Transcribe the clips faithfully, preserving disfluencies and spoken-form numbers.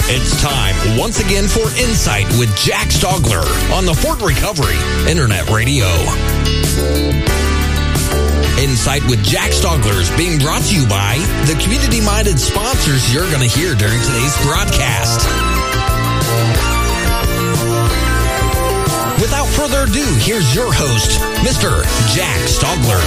It's time once again for Insight with Jack Stogler on the Fort Recovery Internet Radio. Insight with Jack Stogler is being brought to you by the community-minded sponsors you're going to hear during today's broadcast. Without further ado, here's your host, Mister Jack Stogler.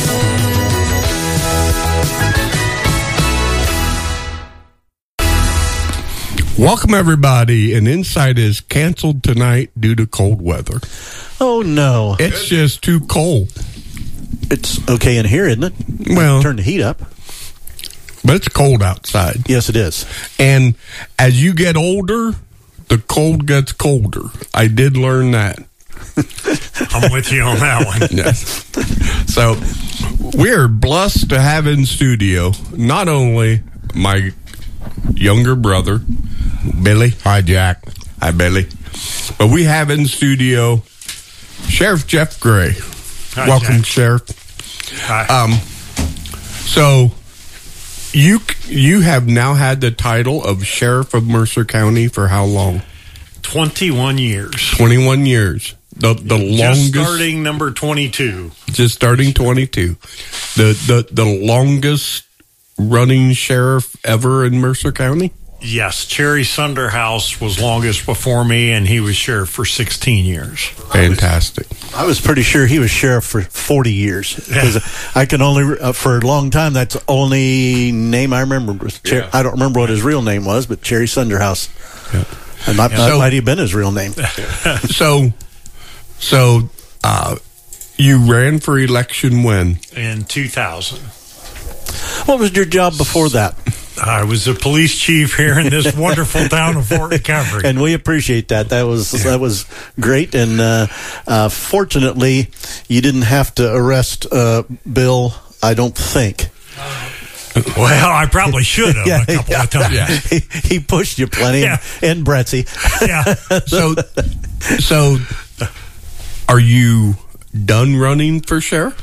Welcome, everybody. And Insight is canceled tonight due to cold weather. Oh, no. It's just too cold. It's okay in here, isn't it? Well, turn the heat up. But it's cold outside. Yes, it is. And as you get older, the cold gets colder. I did learn that. I'm with you on that one. Yes. So we're blessed to have in studio not only my younger brother, Billy. Hi, Jack. Hi, Billy. But we have in studio Sheriff Jeff Gray. Hi, Welcome, Jack. Sheriff. Hi. Um, so you you have now had the title of Sheriff of Mercer County for how long? twenty-one years. twenty-one years. The the Just longest. starting number twenty-two. Just starting twenty-two. The the the longest running sheriff ever in Mercer County? Yes, Cherry Sunderhouse was longest before me, and he was sheriff for sixteen years. Fantastic. I was pretty sure he was sheriff for forty years. Because I can only, uh, for a long time, that's the only name I remember. Was Cher- Yeah. I don't remember what his real name was, but Cherry Sunderhouse. Yeah. And that, Yeah. that So- might have been his real name. So, so uh, you ran for election when? In two thousand. What was your job before that? I was a police chief here in this wonderful town of Fort Recovery. And we appreciate that. That was that was great. And uh, uh, fortunately, you didn't have to arrest uh, Bill, I don't think. Well, I probably should have Yeah, a couple yeah. of times. Yeah. he, he pushed you plenty, Yeah. and, and Bretzi. Yeah. So, so are you done running for sheriff?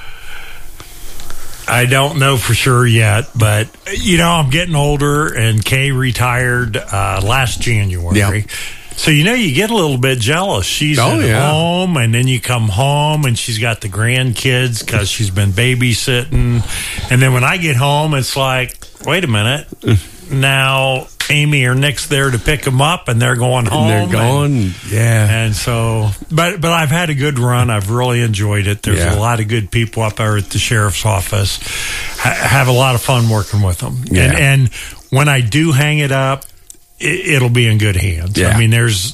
I don't know for sure yet, but, you know, I'm getting older, and Kay retired uh, last January. Yeah. So, you know, you get a little bit jealous. She's Oh, at yeah. home, and then you come home, and she's got the grandkids because she's been babysitting. And then when I get home, it's like, wait a minute. Now Amy or Nick's there to pick them up, and they're going home. And they're gone. And, yeah. and so, but but I've had a good run. I've really enjoyed it. There's Yeah. a lot of good people up there at the sheriff's office. Ha- have a lot of fun working with them. Yeah. And, and when I do hang it up, it, it'll be in good hands. Yeah. I mean, there's,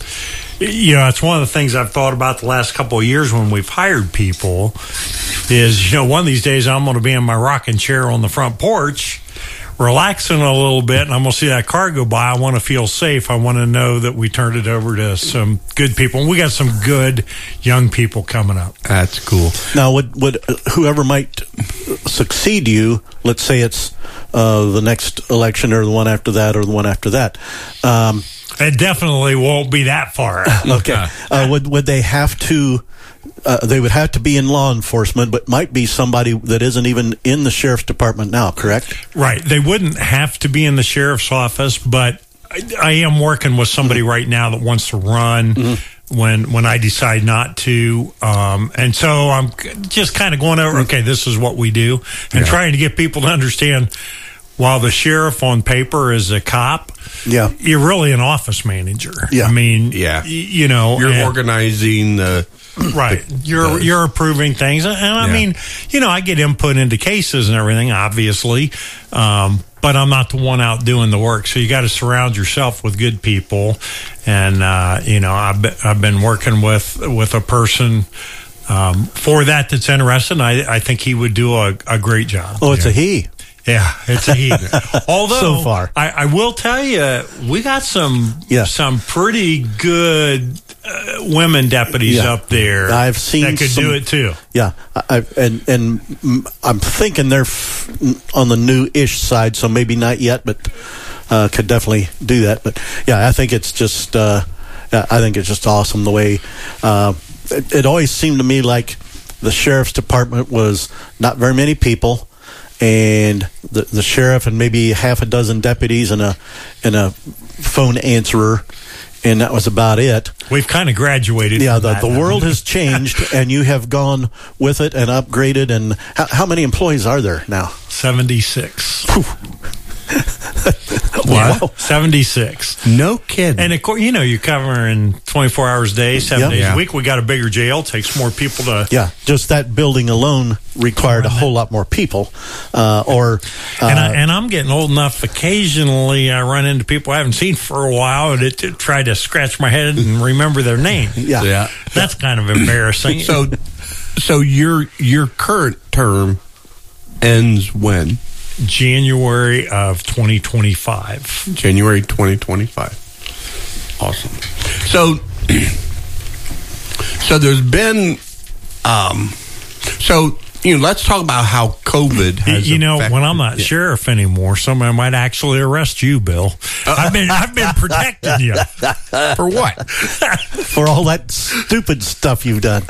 you know, it's one of the things I've thought about the last couple of years when we've hired people is, you know, one of these days I'm going to be in my rocking chair on the front porch, relaxing a little bit, and I'm going to see that car go by. I want to feel safe. I want to know that we turned it over to some good people. And we got some good young people coming up. That's cool. Now, would would uh, whoever might succeed you, let's say it's uh, the next election or the one after that or the one after that, um, It definitely won't be that far out. okay, uh, would would they have to? Uh, they would have to be in law enforcement, but might be somebody that isn't even in the sheriff's department now, correct? Right. They wouldn't have to be in the sheriff's office, but I, I am working with somebody right now that wants to run mm-hmm. when when I decide not to. Um, and so I'm just kind of going over, okay, this is what we do, and Yeah. trying to get people to understand while the sheriff on paper is a cop, Yeah. you're really an office manager. Yeah. I mean, Yeah. y- you know. You're and- organizing the. Right. You're the- you're approving things. And I Yeah. mean, you know, I get input into cases and everything, obviously. Um, but I'm not the one out doing the work. So you got to surround yourself with good people. And, uh, you know, I've been, I've been working with, with a person um, for that that's interested. I, I think he would do a, a great job. Oh, it's a he. Yeah, it's a he. Although, So far. I, I will tell you, we got some Yeah. some pretty good uh, women deputies Yeah. up there. I've seen that could some- do it too. Yeah, I, and and mm, I'm thinking they're f- on the new-ish side, so maybe not yet, but uh, could definitely do that. But yeah, I think it's just, uh, I think it's just awesome the way uh, it, it always seemed to me like the sheriff's department was not very many people, and the the sheriff and maybe half a dozen deputies and a and a phone answerer, and that was about it. We've kind of graduated. Yeah, from the, that the now. world has changed, and you have gone with it and upgraded. And how, how many employees are there now? seventy-six. Wow. seventy-six. No kidding. And of course, you know, you're covering twenty-four hours a day, seven Yeah. days Yeah. a week. We got a bigger jail. Takes more people to. Yeah, just that building alone required a whole lot more people. Uh, or uh, And, I, and I'm getting old enough. Occasionally, I run into people I haven't seen for a while, and it, to try to scratch my head and remember their name. yeah, yeah. That's kind of embarrassing. So, so your your current term ends when? January of twenty twenty-five. January twenty twenty-five. Awesome. So, so there's been, um, so you know, let's talk about how COVID has. You know, affected- when I'm not yeah. sheriff anymore, somebody might actually arrest you, Bill. I've been I've been protecting you. For what? for all that stupid stuff you've done.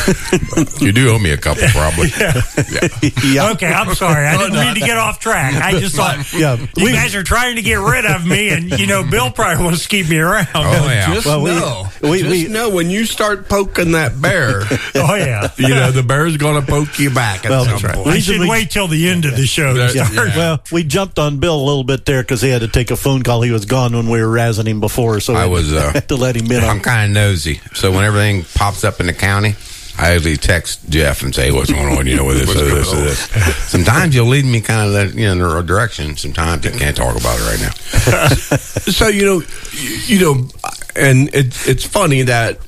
You do owe me a couple, probably. Yeah. yeah. Okay, I'm sorry. I didn't mean to get off track. I just thought Yeah, you we- guys are trying to get rid of me, and you know, Bill probably wants to keep me around. Oh, yeah. Just Well, we- know, we- just we- know when you start poking that bear, Oh, yeah. you know the bear's going to poke you back at Well, some that's right. point. I Reason should we- wait till the end of the show. to Yeah. start. Yeah. Well, we jumped on Bill a little bit there because he had to take a phone call. He was gone when we were razzing him before, so I we was, uh, had to let him in. I'm On. kind of nosy. So when everything pops up in the county, I usually text Jeff and say, what's going on, you know, with this, or this, or this. Sometimes you'll lead me kind of that, you know, in the right direction. Sometimes I can't talk about it right now. So you know, you, you know, and it's it's funny that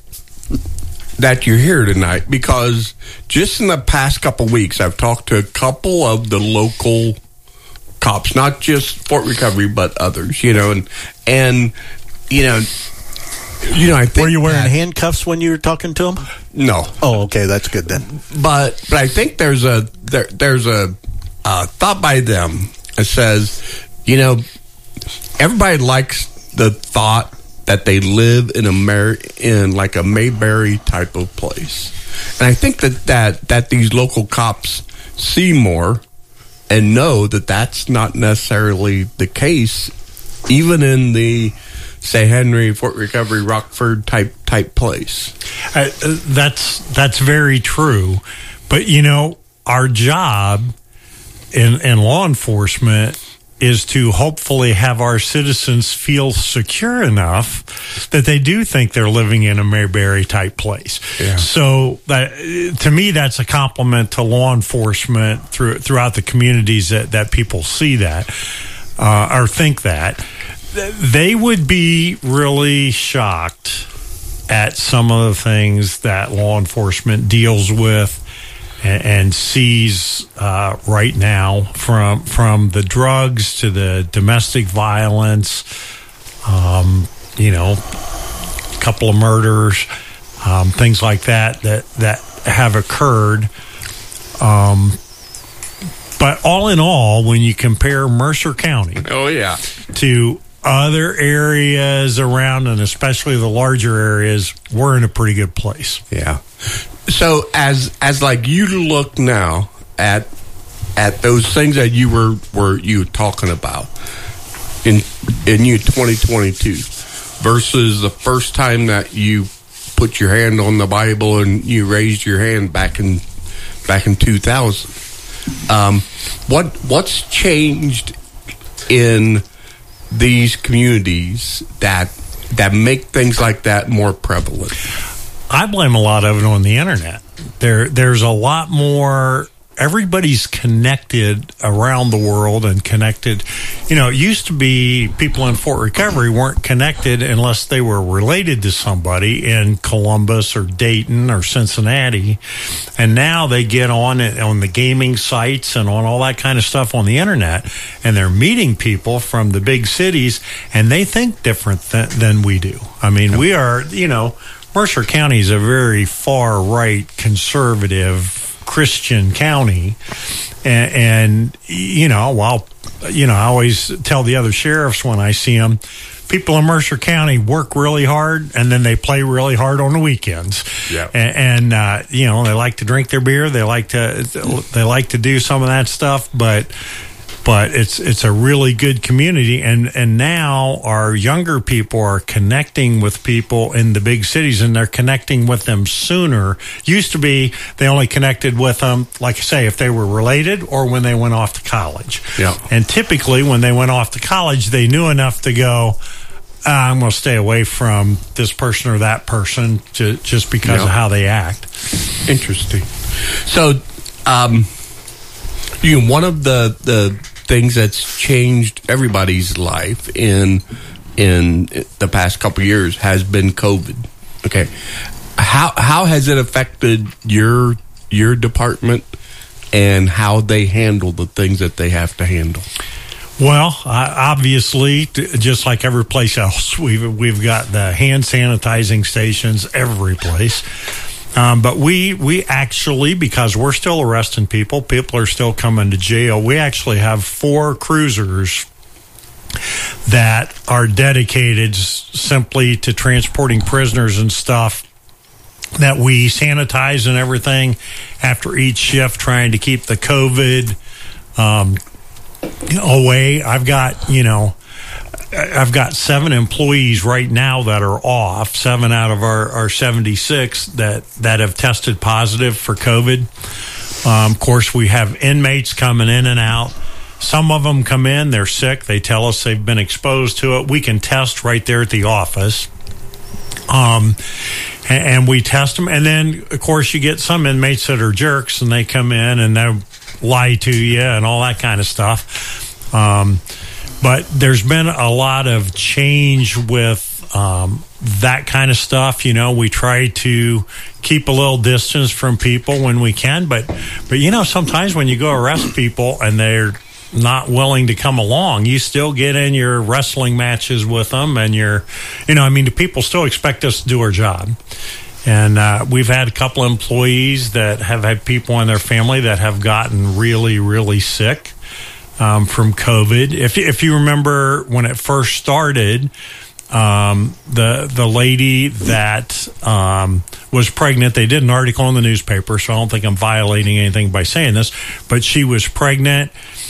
that you're here tonight because just in the past couple weeks, I've talked to a couple of the local cops, not just Fort Recovery, but others. You know, and and you know, you know, I think Were you wearing that- handcuffs when you were talking to him? No, Oh, okay, that's good then. but but I think there's a there, there's a uh, thought by them that says, you know, everybody likes the thought that they live in a Mar- in like a Mayberry type of place, and I think that that that these local cops see more and know that that's not necessarily the case, even in the say Henry, Fort Recovery, Rockford type type place. Uh, that's that's very true, but you know, our job in in law enforcement is to hopefully have our citizens feel secure enough that they do think they're living in a Mayberry type place. Yeah. So that, to me, that's a compliment to law enforcement through, throughout the communities that, that people see that uh, or think that. They would be really shocked at some of the things that law enforcement deals with and, and sees uh, right now, from from the drugs to the domestic violence, um, you know, a couple of murders, um, things like that that that have occurred. Um, but all in all, when you compare Mercer County Oh yeah. to other areas around, and especially the larger areas, we're in a pretty good place. Yeah. So as as like you look now at at those things that you were were you talking about in in you twenty twenty-two versus the first time that you put your hand on the Bible and you raised your hand back in back in two thousand. Um, what what's changed in these communities that that make things like that more prevalent? I blame a lot of it on the internet. There, there's a lot more. Everybody's connected around the world and connected. You know, it used to be people in Fort Recovery weren't connected unless they were related to somebody in Columbus or Dayton or Cincinnati. And now they get on on the gaming sites and on all that kind of stuff on the internet, and they're meeting people from the big cities, and they think different th- than we do. I mean, we are, you know, Mercer County is a very far right conservative Christian county, and, and you know, while you know, I always tell the other sheriffs when I see them, people in Mercer County work really hard, and then they play really hard on the weekends. Yeah. And, and uh, you know, they like to drink their beer. They like to they like to do some of that stuff, but but it's it's a really good community. And and now our younger people are connecting with people in the big cities, and they're connecting with them sooner. Used to be they only connected with them, like I say, if they were related or when they went off to college. Yeah. And typically when they went off to college, they knew enough to go, ah, I'm going to stay away from this person or that person to, just because Yeah. of how they act. Interesting. So, um, you know, one of the the things that's changed everybody's life in in the past couple of years has been COVID. Okay, how how has it affected your your department and how they handle the things that they have to handle? Well, I, obviously, t- just like every place else, we've we've got the hand sanitizing stations every place. Um, but we we actually, because we're still arresting people, people are still coming to jail. We actually have four cruisers that are dedicated s- simply to transporting prisoners and stuff, that we sanitize and everything after each shift, trying to keep the COVID um, away. I've got, you know, I've got seven employees right now that are off, seven out of our, our seventy-six that, that have tested positive for COVID. Um, of course, we have inmates coming in and out. Some of them come in, they're sick. They tell us they've been exposed to it. We can test right there at the office. Um, and, and we test them. And then, of course, you get some inmates that are jerks, and they come in and they lie to you and all that kind of stuff. Um, but there's been a lot of change with um, that kind of stuff. You know, we try to keep a little distance from people when we can. But, but you know, sometimes when you go arrest people and they're not willing to come along, you still get in your wrestling matches with them, and you're, you know, I mean, the people still expect us to do our job. And uh, we've had a couple of employees that have had people in their family that have gotten really, really sick um, from COVID. If if you remember when it first started, um, the the lady that um, was pregnant, they did an article in the newspaper, so I don't think I'm violating anything by saying this, but she was pregnant.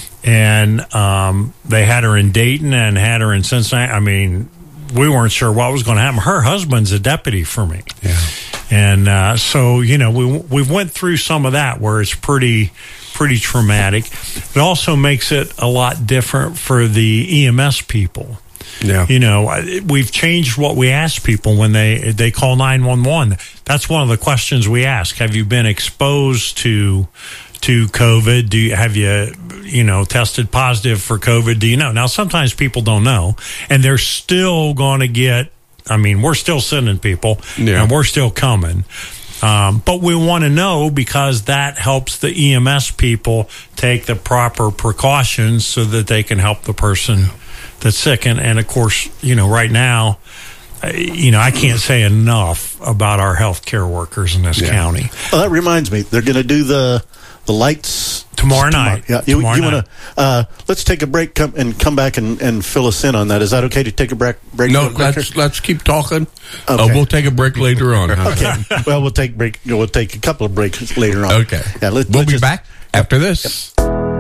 And um, they had her in Dayton and had her in Cincinnati. I mean, we weren't sure what was going to happen. Her husband's a deputy for me. Yeah. And uh, so, you know, we we went through some of that where it's pretty, pretty traumatic. It also makes it a lot different for the E M S people. Yeah. You know, we've changed what we ask people when they, they call nine one one. That's one of the questions we ask. Have you been exposed to to COVID? Do you, have you, you know, tested positive for COVID? Do you know? Now, sometimes people don't know, and they're still going to get, I mean, we're still sending people, yeah. and we're still coming. Um, but we want to know, because that helps the E M S people take the proper precautions so that they can help the person that's sick. And, and of course, you know, right now, you know, I can't say enough about our healthcare workers in this yeah. county. Well, that reminds me, they're going to do the the lights tomorrow night. Tomorrow. Yeah, you, tomorrow you night. want to? Uh, let's take a break come, and come back and, and fill us in on that. Is that okay to take a break? break No, real quick let's here? let's keep talking. Uh, Okay. we'll take a break later on. Huh? Okay. Well, we'll take break. We'll take a couple of breaks later on. Okay. Yeah. Let, we'll let's be just, back after this.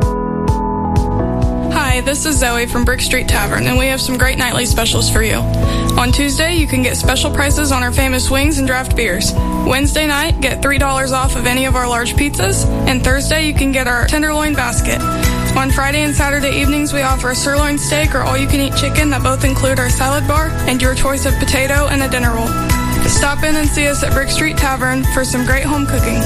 Hi, this is Zoe from Brick Street Tavern, and we have some great nightly specials for you. On Tuesday, you can get special prices on our famous wings and draft beers. Wednesday night, get three dollars off of any of our large pizzas. And Thursday, you can get our tenderloin basket. On Friday and Saturday evenings, we offer a sirloin steak or all-you-can-eat chicken that both include our salad bar and your choice of potato and a dinner roll. Stop in and see us at Brick Street Tavern for some great home cooking.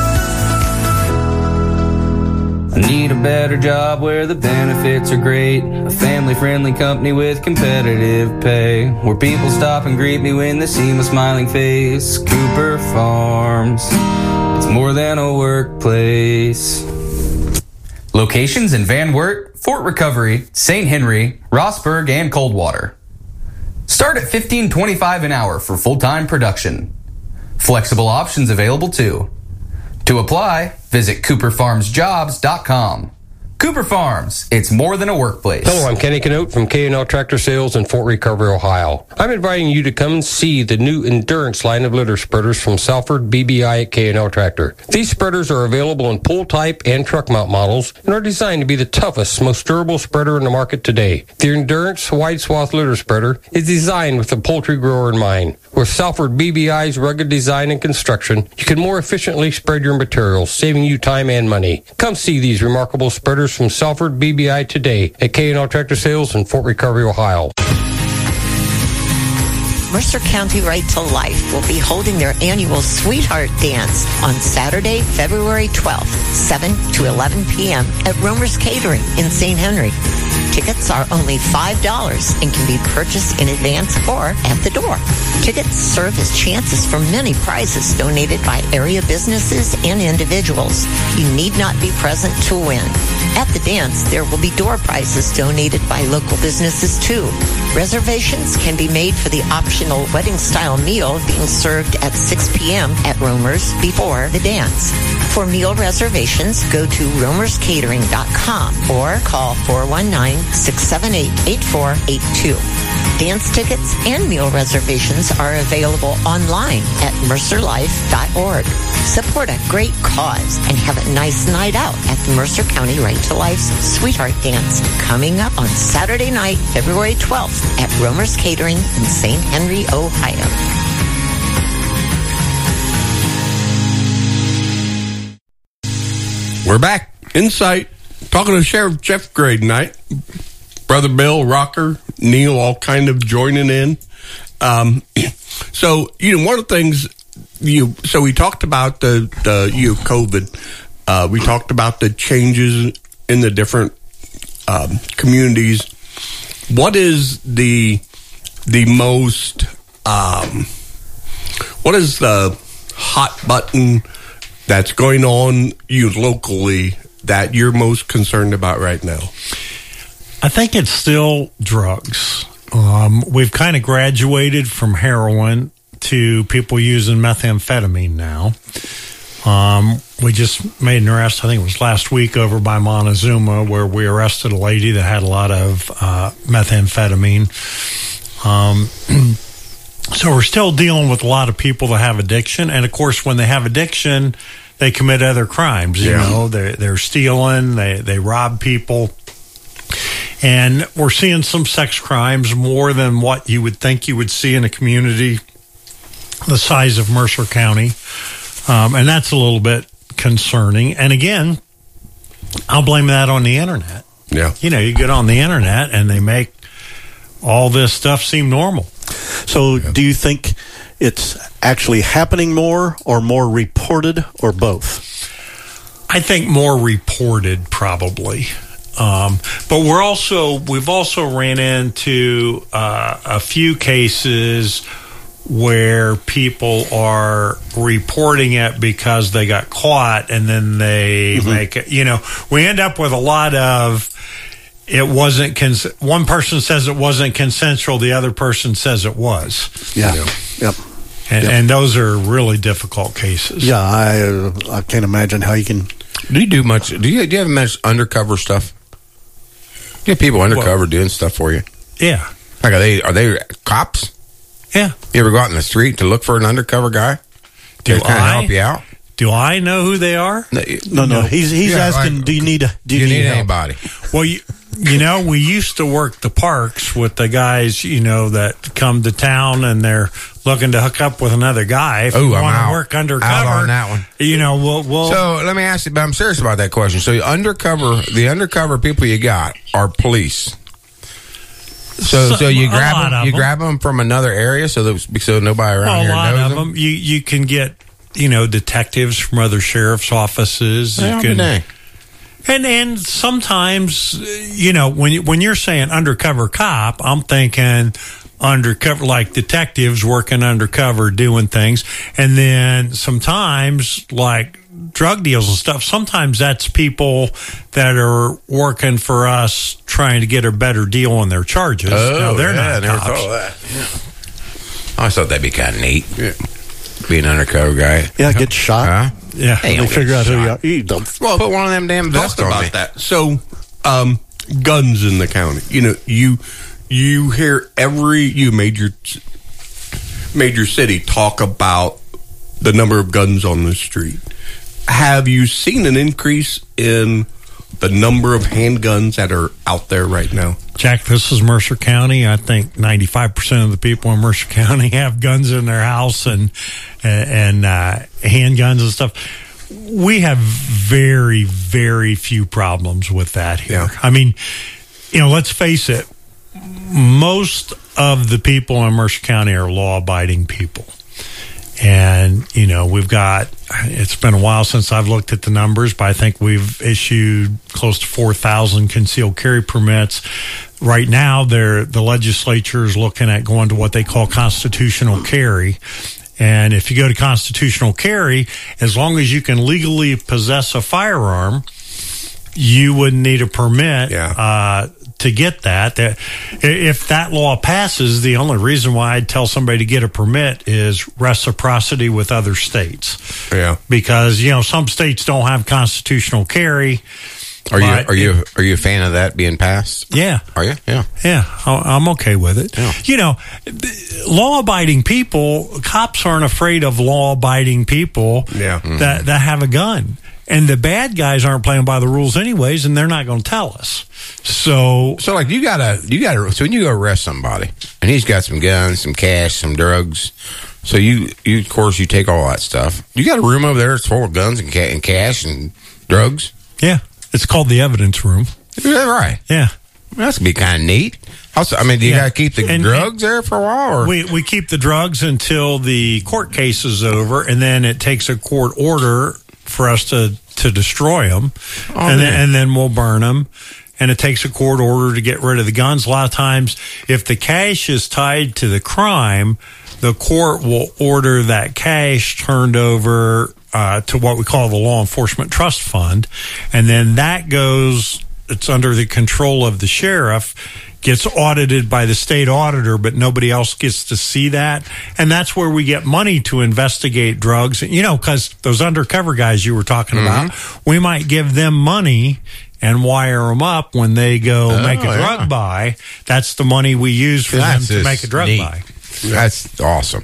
I need a better job where the benefits are great. A family-friendly company with competitive pay. Where people stop and greet me when they see my smiling face. Cooper Farms. It's more than a workplace. Locations in Van Wert, Fort Recovery, Saint Henry, Rossburg, and Coldwater. Start at fifteen twenty-five an hour for full-time production. Flexible options available too. To apply, visit cooper farms jobs dot com. Cooper Farms, it's more than a workplace. Hello, I'm Kenny Canote from K and L Tractor Sales in Fort Recovery, Ohio. I'm inviting you to come and see the new Endurance line of litter spreaders from Salford B B I at K and L Tractor. These spreaders are available in pull type and truck mount models and are designed to be the toughest, most durable spreader in the market today. The Endurance wide swath litter spreader is designed with the poultry grower in mind. With Salford B B I's rugged design and construction, you can more efficiently spread your materials, saving you time and money. Come see these remarkable spreaders from Salford B B I today at K and L Tractor Sales in Fort Recovery, Ohio. Mercer County Right to Life will be holding their annual Sweetheart Dance on Saturday, February twelfth, seven to eleven p.m. at Romer's Catering in Saint Henry. Tickets are only five dollars and can be purchased in advance or at the door. Tickets serve as chances for many prizes donated by area businesses and individuals. You need not be present to win. At the dance, there will be door prizes donated by local businesses too. Reservations can be made for the optional wedding-style meal being served at six p.m. at Romer's before the dance. For meal reservations, go to romers catering dot com or call four one nine, six seven eight, eight four eight two. Dance tickets and meal reservations are available online at mercer life dot org. Support a great cause and have a nice night out at the Mercer County Right to Life's Sweetheart Dance coming up on Saturday night, February twelfth at Romer's Catering in Saint Henry, Ohio. We're back. Insight. Talking to Sheriff Jeff Gray tonight. Brother Bill, Rocker, Neil, all kind of joining in. Um, so, you know, one of the things, you so we talked about the, the you know, COVID. Uh, we talked about the changes in the different um, communities. What is the the most, um, what is the hot button that's going on you locally that you're most concerned about right now? I think it's still drugs. Um, we've kind of graduated from heroin to people using methamphetamine now. Um, we just made an arrest, I think it was last week, over by Montezuma, where we arrested a lady that had a lot of uh, methamphetamine. Um, so we're still dealing with a lot of people that have addiction. And, of course, when they have addiction, they commit other crimes. You Yeah. know, they're, they're stealing, they, they rob people. And we're seeing some sex crimes more than what you would think you would see in a community the size of Mercer County. Um, and that's a little bit concerning. And again, I'll blame that on the internet. Yeah. You know, you get on the internet and they make all this stuff seem normal. So yeah. Do you think it's actually happening more or more reported or both? I think more reported probably. Um, but we're also, we've also ran into uh, a few cases where people are reporting it because they got caught and then they mm-hmm. make it, you know, we end up with a lot of, it wasn't, cons- one person says it wasn't consensual, the other person says it was. Yeah. Yeah. Yep. And, yep. and those are really difficult cases. Yeah, I uh, I can't imagine how you can. Do you do much? Do you do you have much undercover stuff? Do you have people undercover well, doing stuff for you? Yeah. Like are they are they cops? Yeah. You ever go out in the street to look for an undercover guy? Do to kind of I help you out? Do I know who they are? No, no. no. He's he's yeah, asking. Like, do you need a? Do you, you need, need help? anybody? Well, you, you know, we used to work the parks with the guys, you know, that come to town and they're looking to hook up with another guy. If Ooh, you I'm want out. to work undercover, Out on that one. You know, we'll, we'll. So let me ask you, but I'm serious about that question. So undercover, the undercover people you got are police. So, Some, so you grab them, them, you them. grab them from another area, so that so nobody around well, here a lot knows of them. them. You you can get, you know, detectives from other sheriff's offices. Yeah, you can, dang. and and sometimes, you know, when you, when you're saying undercover cop, I'm thinking undercover, like detectives working undercover doing things, and then sometimes like drug deals and stuff. Sometimes that's people that are working for us trying to get a better deal on their charges. Oh, now, they're yeah, not I never cops. thought of that. Yeah. I thought that'd be kind of neat. Yeah. Be an undercover guy. Yeah, get shot. Huh? Yeah. Hey, They don't figure get out who you shot. are. You don't. Well, Put one of them damn vests talk on about me. that. So, um, guns in the county. You know, you you hear every you major major city talk about the number of guns on the street. Have you seen an increase in the number of handguns that are out there right now? Jack, this is Mercer County. I think ninety-five percent of the people in Mercer County have guns in their house and and uh, handguns and stuff. We have very, very few problems with that here. Yeah. I mean, you know, let's face it, most of the people in Mercer County are law-abiding people. And, you know, we've got, it's been a while since I've looked at the numbers, but I think we've issued close to four thousand concealed carry permits. Right now, they're, the legislature is looking at going to what they call constitutional carry. And if you go to constitutional carry, as long as you can legally possess a firearm, you wouldn't need a permit Yeah. uh, to get that. That- If that law passes, the only reason why I'd tell somebody to get a permit is reciprocity with other states. Yeah. Because, you know, some states don't have constitutional carry. Are you but are you it- are you a fan of that being passed? Yeah. Are you? Yeah. Yeah, I- I'm okay with it. Yeah. You know, law-abiding people, cops aren't afraid of law-abiding people Yeah. that, that have a gun. And the bad guys aren't playing by the rules anyways, and they're not going to tell us. So, So like you gotta you gotta so when you go arrest somebody and he's got some guns, some cash, some drugs. So you you of course you take all that stuff. You got a room over there that's full of guns and, ca- and cash and drugs. yeah, it's called the evidence room. Is that right? Yeah. That's gonna be kind of neat. Also, I mean, do you Yeah. gotta keep the And- drugs there for a while? Or? We we keep the drugs until the court case is over, and then it takes a court order for us to, to destroy them, Oh, and, then, man. and then we'll burn them. And it takes a court order to get rid of the guns. A lot of times, if the cash is tied to the crime, the court will order that cash turned over uh, to what we call the Law Enforcement Trust Fund, and then that goes. It's under the control of the sheriff, gets audited by the state auditor, but nobody else gets to see that. And that's where we get money to investigate drugs. You know, because those undercover guys you were talking Mm-hmm. about, we might give them money and wire them up when they go Oh, make a drug yeah. buy. That's the money we use for That's them to just make a drug neat. buy. That's awesome.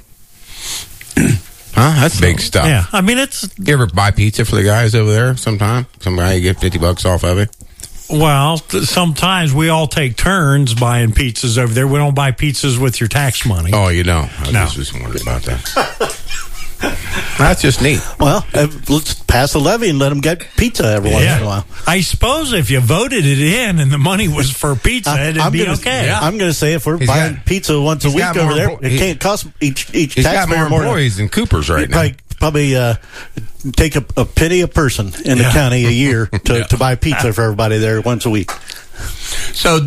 Huh? That's big stuff. Yeah. I mean, it's, You ever buy pizza for the guys over there sometime? Somebody get fifty bucks off of it? well, th- sometimes we all take turns buying pizzas over there. We don't buy pizzas with your tax money. Oh, you don't. I No. just was wondering about that. That's just neat. Well, uh, let's pass a levy and let them get pizza every once in a while. I suppose if you voted it in and the money was for pizza, it'd I'm be gonna, okay. I'm going to say if we're He's buying got- pizza once a he's week got over more there, emplo- it he- can't cost each each He's got taxpayer more more than- employees than Cooper's right now. Probably, probably uh, take a, a penny a person in the Yeah. county a year to, to buy pizza for everybody there once a week. So,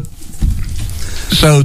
so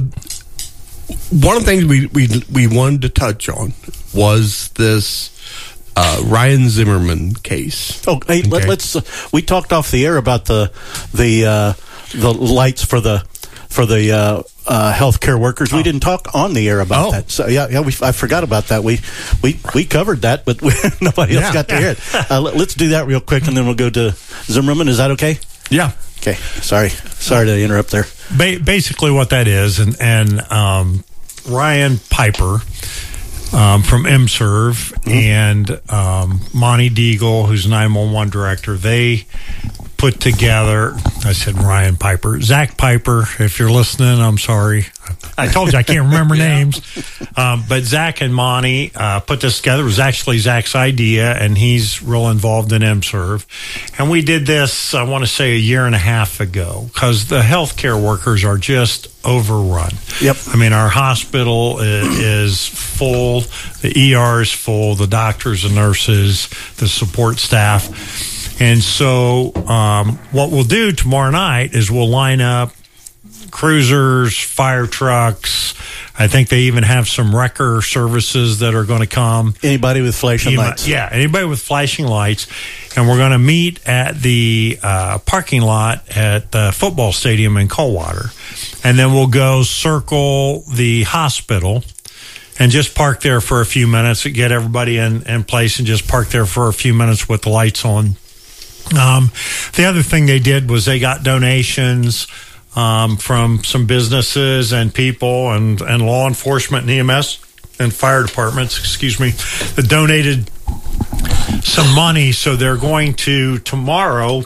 one of the things we we we wanted to touch on was this uh, Ryan Zimmerman case. Oh, hey, let, Okay. let's. Uh, we talked off the air about the the uh, the lights for the for the uh, uh, healthcare workers. We didn't talk on the air about Oh. that. So yeah, yeah, we, I forgot about that. We we we covered that, but we, nobody else Yeah. got to hear it. Uh, let, let's do that real quick, and then we'll go to Zimmerman. Is that okay? Yeah. Okay. Sorry, sorry to interrupt there. Ba- basically, what that is, and and um, Ryan Piper um, from M Serve and um, Monty Deagle, who's nine one one director, they put together. I said Ryan Piper, Zach Piper. If you're listening, I'm sorry. I told you I can't remember names. Um, but Zach and Monty uh, put this together. It was actually Zach's idea, and he's real involved in M Serve. And we did this, I want to say, a year and a half ago, because the healthcare workers are just overrun. Yep. I mean, our hospital is, is full, the E R is full, the doctors and nurses, the support staff. And so um, what we'll do tomorrow night is we'll line up cruisers, fire trucks. I think they even have some wrecker services that are going to come. Anybody with flashing You might- lights? Yeah, anybody with flashing lights. And we're going to meet at the uh, parking lot at the football stadium in Coldwater. And then we'll go circle the hospital. and just park there for a few minutes, get everybody in, in place, and just park there for a few minutes with the lights on. Um, the other thing they did was they got donations um, from some businesses and people and, and law enforcement and E M S and fire departments, excuse me, that donated some money. So they're going to, tomorrow,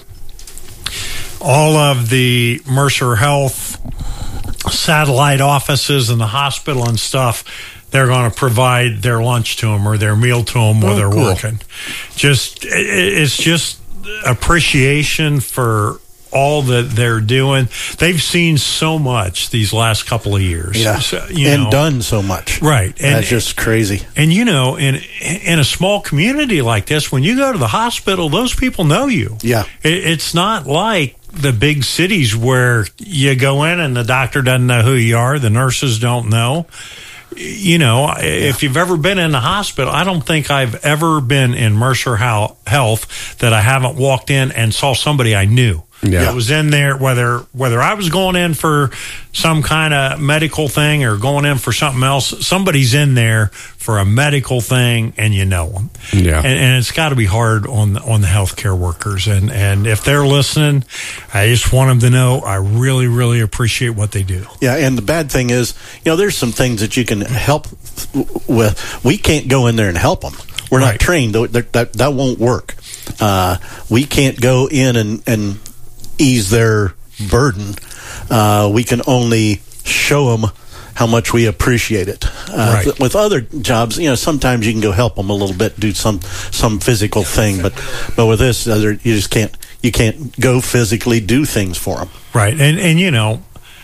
all of the Mercer Health satellite offices and the hospital and stuff, they're going to provide their lunch to them or their meal to them while Oh, they're cool. working. Just, it, it's just appreciation for all that they're doing. They've seen so much these last couple of years. Yeah, So, you and know, done so much. right. And, That's just crazy. and you know, in in a small community like this, when you go to the hospital, those people know you. Yeah. It, it's not like the big cities where you go in and the doctor doesn't know who you are, the nurses don't know. You know, if you've ever been in the hospital, I don't think I've ever been in Mercer Hel- Health that I haven't walked in and saw somebody I knew. Yeah. That was in there, whether whether I was going in for some kind of medical thing or going in for something else, somebody's in there for a medical thing, and you know them. Yeah. And, and it's got to be hard on the, on the healthcare workers. And, and if they're listening, I just want them to know I really, really appreciate what they do. Yeah, and the bad thing is, you know, there's some things that you can help with. We can't go in there and help them. We're not Right. trained. That, that, that won't work. Uh, we can't go in and, and ease their burden. Uh, we can only show them how much we appreciate it. Uh, Right. th- with other jobs, you know, sometimes you can go help them a little bit, do some some physical thing, but but with this, other you just can't you can't go physically do things for them. Right. And, and you know,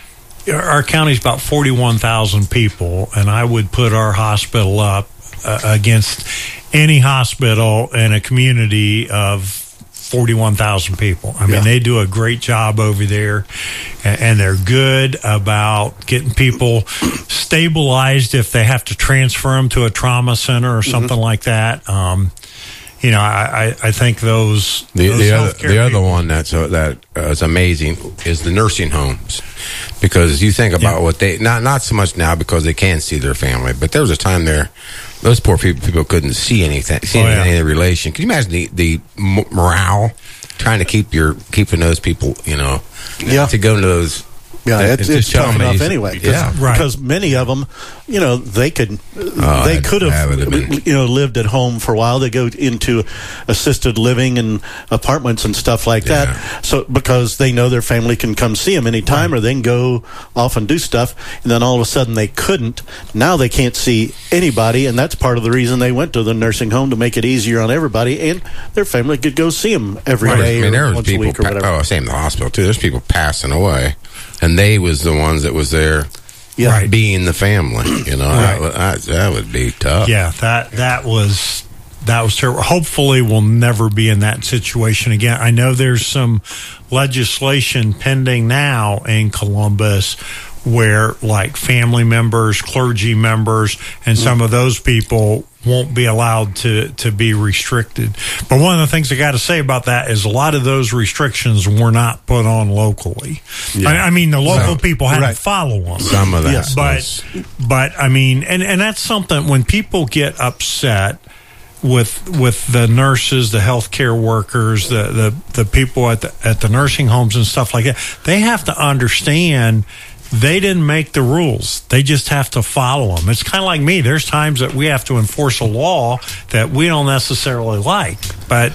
our county's about forty-one thousand people, and I would put our hospital up uh, against any hospital in a community of forty-one thousand people. I mean, Yeah. they do a great job over there, and, and they're good about getting people stabilized if they have to transfer them to a trauma center or something like that. Um, you know, I, I, I think those The, those the other healthcare the other people- one that's uh, that uh, is amazing is the nursing homes, because you think about Yeah. what they not not so much now because they can't see their family, but there was a time there those poor people people couldn't see anything see Oh, yeah. any of the relation. Can you imagine the the m- morale trying to keep your keeping those people, you know, Yeah. to go into those. Yeah, that- it's, just it's tough enough amazing. anyway. Yeah. Right. Because many of them, you know, they could, they that'd- could that have, would have been- you know, lived at home for a while. They go into assisted living and apartments and stuff like that. Yeah. So because they know their family can come see them anytime, or they can go off and do stuff. And then all of a sudden they couldn't. Now they can't see anybody, and that's part of the reason they went to the nursing home, to make it easier on everybody, and their family could go see them every Right. day I mean, there or was once a people. week or Pa- whatever. oh, same in the hospital too. There's people passing away, and they was the ones that was there, Yeah. Right. being the family. You know, Right. that, would- that, that would be tough. Yeah, that that was that was terrible. Hopefully, we'll never be in that situation again. I know there's some legislation pending now in Columbus where, like, family members, clergy members, and some of those people won't be allowed to to be restricted. But one of the things I got to say about that is a lot of those restrictions were not put on locally. I, I mean, the local No. people had Right. to follow them. Some of that, Yes. But was- but I mean, and, and that's something when people get upset with with the nurses, the healthcare workers, the, the, the people at the at the nursing homes and stuff like that, they have to understand they didn't make the rules. They just have to follow them. It's kind of like me. There's times that we have to enforce a law that we don't necessarily like, but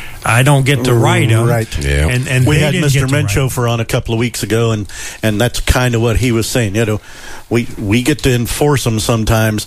I don't get to write them. Right. Yeah. And, and we they had didn't Mister get to write 'em. Menchofer on a couple of weeks ago, and and that's kind of what he was saying. You know, we we get to enforce them sometimes,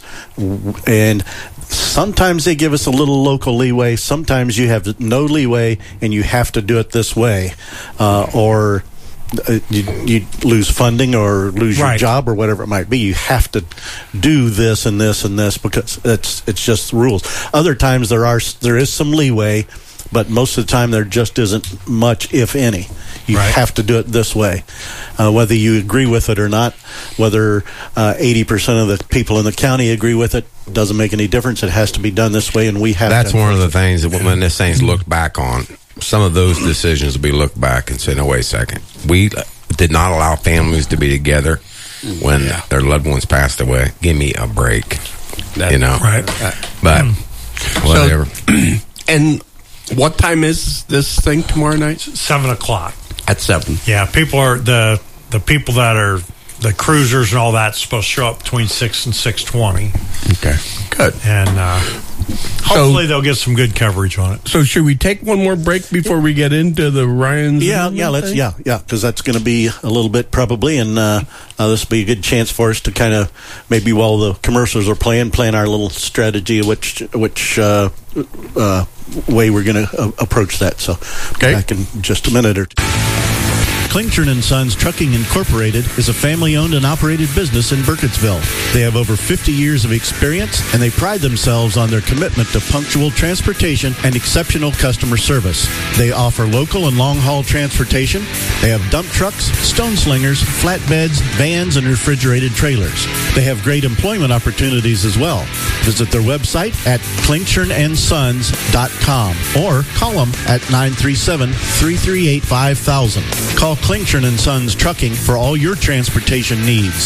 and sometimes they give us a little local leeway. Sometimes you have no leeway, and you have to do it this way, uh, or. Uh, you, you lose funding or lose your Right. job or whatever it might be. You have to do this and this and this because it's it's just rules. Other times there are there is some leeway, but most of the time there just isn't much, if any. You Right. have to do it this way, uh, whether you agree with it or not. Whether uh, eighty percent of the people in the county agree with it, doesn't make any difference. It has to be done this way, and we have. That's to one of the things that when this thing's looked back on, some of those decisions will be looked back and say, no, wait a second. We did not allow families to be together when their loved ones passed away. Give me a break. That, you know, right? But whatever. So, and what time is this thing tomorrow night? Seven o'clock. At seven. Yeah, people are the the people that are the cruisers and all that's supposed to show up between six and six twenty. Okay, good. And uh, hopefully so, they'll get some good coverage on it. So should we take one more break before we get into the Ryan's? Yeah, yeah, let's thing? yeah, yeah, because that's going to be a little bit probably, and uh, uh, this will be a good chance for us to kind of maybe while the commercials are playing, plan our little strategy of which which uh, uh, way we're going to uh, approach that. So, okay, back in just a minute or two. Klingtron and Sons Trucking Incorporated is a family-owned and operated business in Burkittsville. They have over fifty years of experience, and they pride themselves on their commitment to punctual transportation and exceptional customer service. They offer local and long-haul transportation. They have dump trucks, stone slingers, flatbeds, vans, and refrigerated trailers. They have great employment opportunities as well. Visit their website at klingtron and sons dot com or call them at nine three seven, three three eight, five thousand. Call Klingtron and Sons Trucking for all your transportation needs.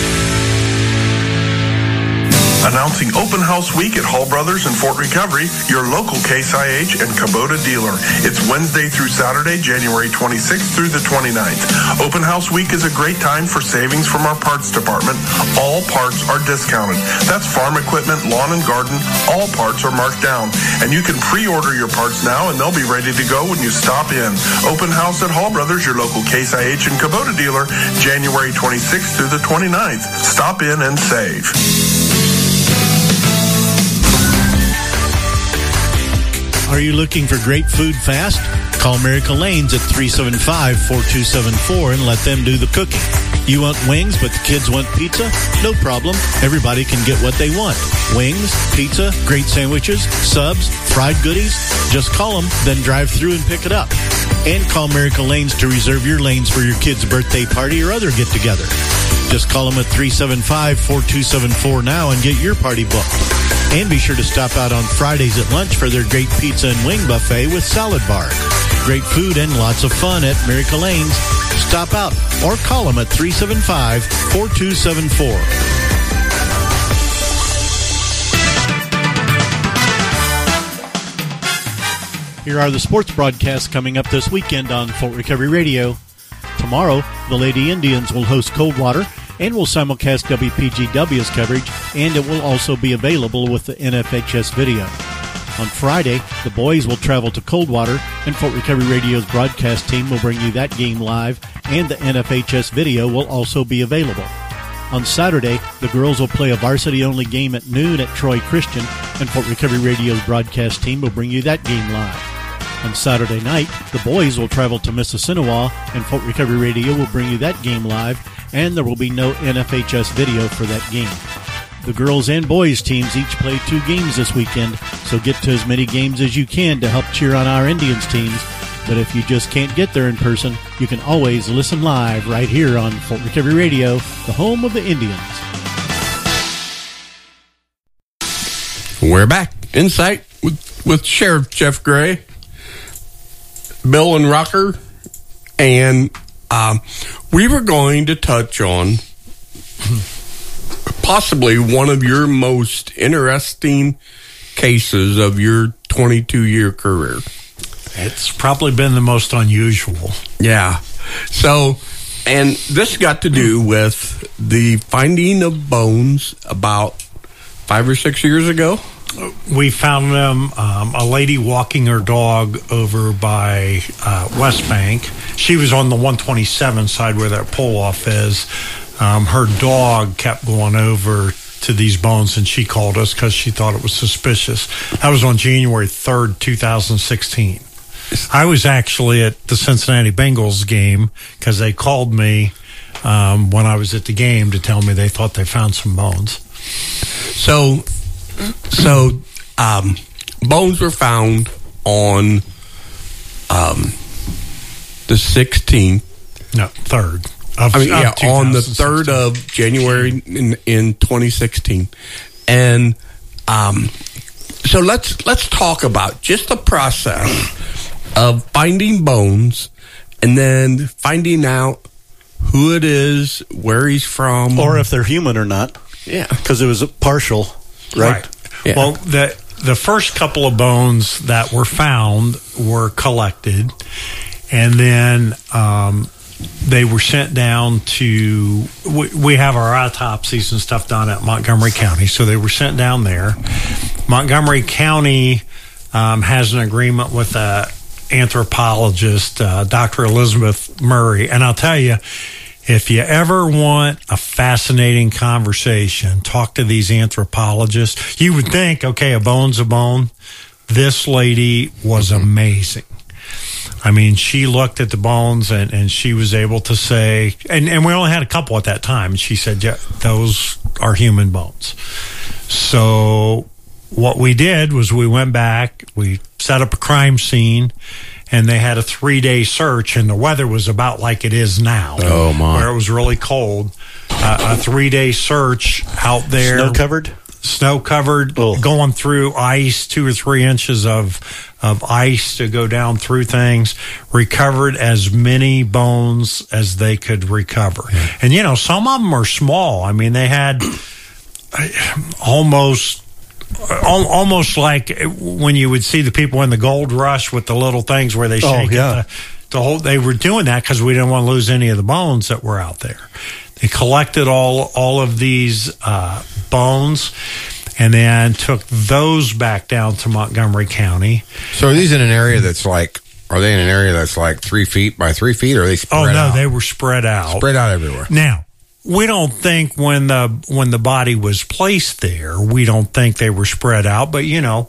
Announcing Open House Week at Hall Brothers and Fort Recovery, your local Case I H and Kubota dealer. It's Wednesday through Saturday, January twenty-sixth through the twenty-ninth. Open House Week is a great time for savings from our parts department. All parts are discounted. That's farm equipment, lawn and garden. All parts are marked down. And you can pre-order your parts now and they'll be ready to go when you stop in. Open House at Hall Brothers, your local Case I H and Kubota dealer, January twenty-sixth through the twenty-ninth. Stop in and save. Are you looking for great food fast? Call Miracle Lanes at three seven five, four two seven four and let them do the cooking. You want wings, but the kids want pizza? No problem. Everybody can get what they want. Wings, pizza, great sandwiches, subs, fried goodies. Just call them, then drive through and pick it up. And call Miracle Lanes to reserve your lanes for your kid's birthday party or other get-together. Just call them at three seven five, four two seven four now and get your party booked. And be sure to stop out on Fridays at lunch for their great pizza and wing buffet with salad bar. Great food and lots of fun at Miracle Lanes. Stop out or call them at three seven five, four two seven four. Here are the sports broadcasts coming up this weekend on Fort Recovery Radio. Tomorrow, the Lady Indians will host Coldwater and will simulcast W P G W's coverage, and it will also be available with the N F H S video. On Friday, the boys will travel to Coldwater, and Fort Recovery Radio's broadcast team will bring you that game live, and the N F H S video will also be available. On Saturday, the girls will play a varsity-only game at noon at Troy Christian, and Fort Recovery Radio's broadcast team will bring you that game live. On Saturday night, the boys will travel to Mississinewa, and Fort Recovery Radio will bring you that game live, and there will be no N F H S video for that game. The girls and boys teams each play two games this weekend, so get to as many games as you can to help cheer on our Indians teams. But if you just can't get there in person, you can always listen live right here on Fort Recovery Radio, the home of the Indians. We're back. Insight with, with Sheriff Jeff Gray, Bill and Rocker, and um, we were going to touch on possibly one of your most interesting cases of your twenty-two-year career. It's probably been the most unusual. Yeah. So, and this got to do with the finding of bones about five or six years ago. We found them, um, a lady walking her dog over by uh, West Bank. She was on the one twenty-seven side where that pull-off is. Um, her dog kept going over to these bones, and she called us because she thought it was suspicious. That was on January third, twenty sixteen. I was actually at the Cincinnati Bengals game because they called me um, when I was at the game to tell me they thought they found some bones. So, so um, bones were found on um, the sixteenth. No, third. Of, I mean, yeah, on the third of January in, in twenty sixteen, and um, so let's let's talk about just the process of finding bones and then finding out who it is, where he's from, or if they're human or not. Yeah, because it was partial. right? Right. Yeah. Well, the the first couple of bones that were found were collected, and then um, they were sent down to. We, we have our autopsies and stuff done at Montgomery County, so they were sent down there. Montgomery County um, has an agreement with a anthropologist, uh, Doctor Elizabeth Murray, and I'll tell you, if you ever want a fascinating conversation, talk to these anthropologists. You would think, okay, a bone's a bone. This lady was amazing. I mean, she looked at the bones and, and she was able to say, and, and we only had a couple at that time, and she said, yeah, those are human bones. So what we did was we went back, we set up a crime scene, and they had a three-day search, and the weather was about like it is now. Oh, my. Where it was really cold. Uh, a three-day search out there. Snow-covered? Snow-covered, oh. going through ice, two or three inches of of ice to go down through things. Recovered as many bones as they could recover. Yeah. And, you know, some of them are small. I mean, they had almost... Almost like when you would see the people in the gold rush with the little things where they shake oh, yeah. it. The, the whole, they were doing that because we didn't want to lose any of the bones that were out there. They collected all all of these uh, bones and then took those back down to Montgomery County. So are these in an area that's like, are they in an area that's like three feet by three feet, or are they spread out? Oh, no, out? they were spread out. Spread out everywhere. Now, we don't think when the when the body was placed there, we don't think they were spread out. But you know,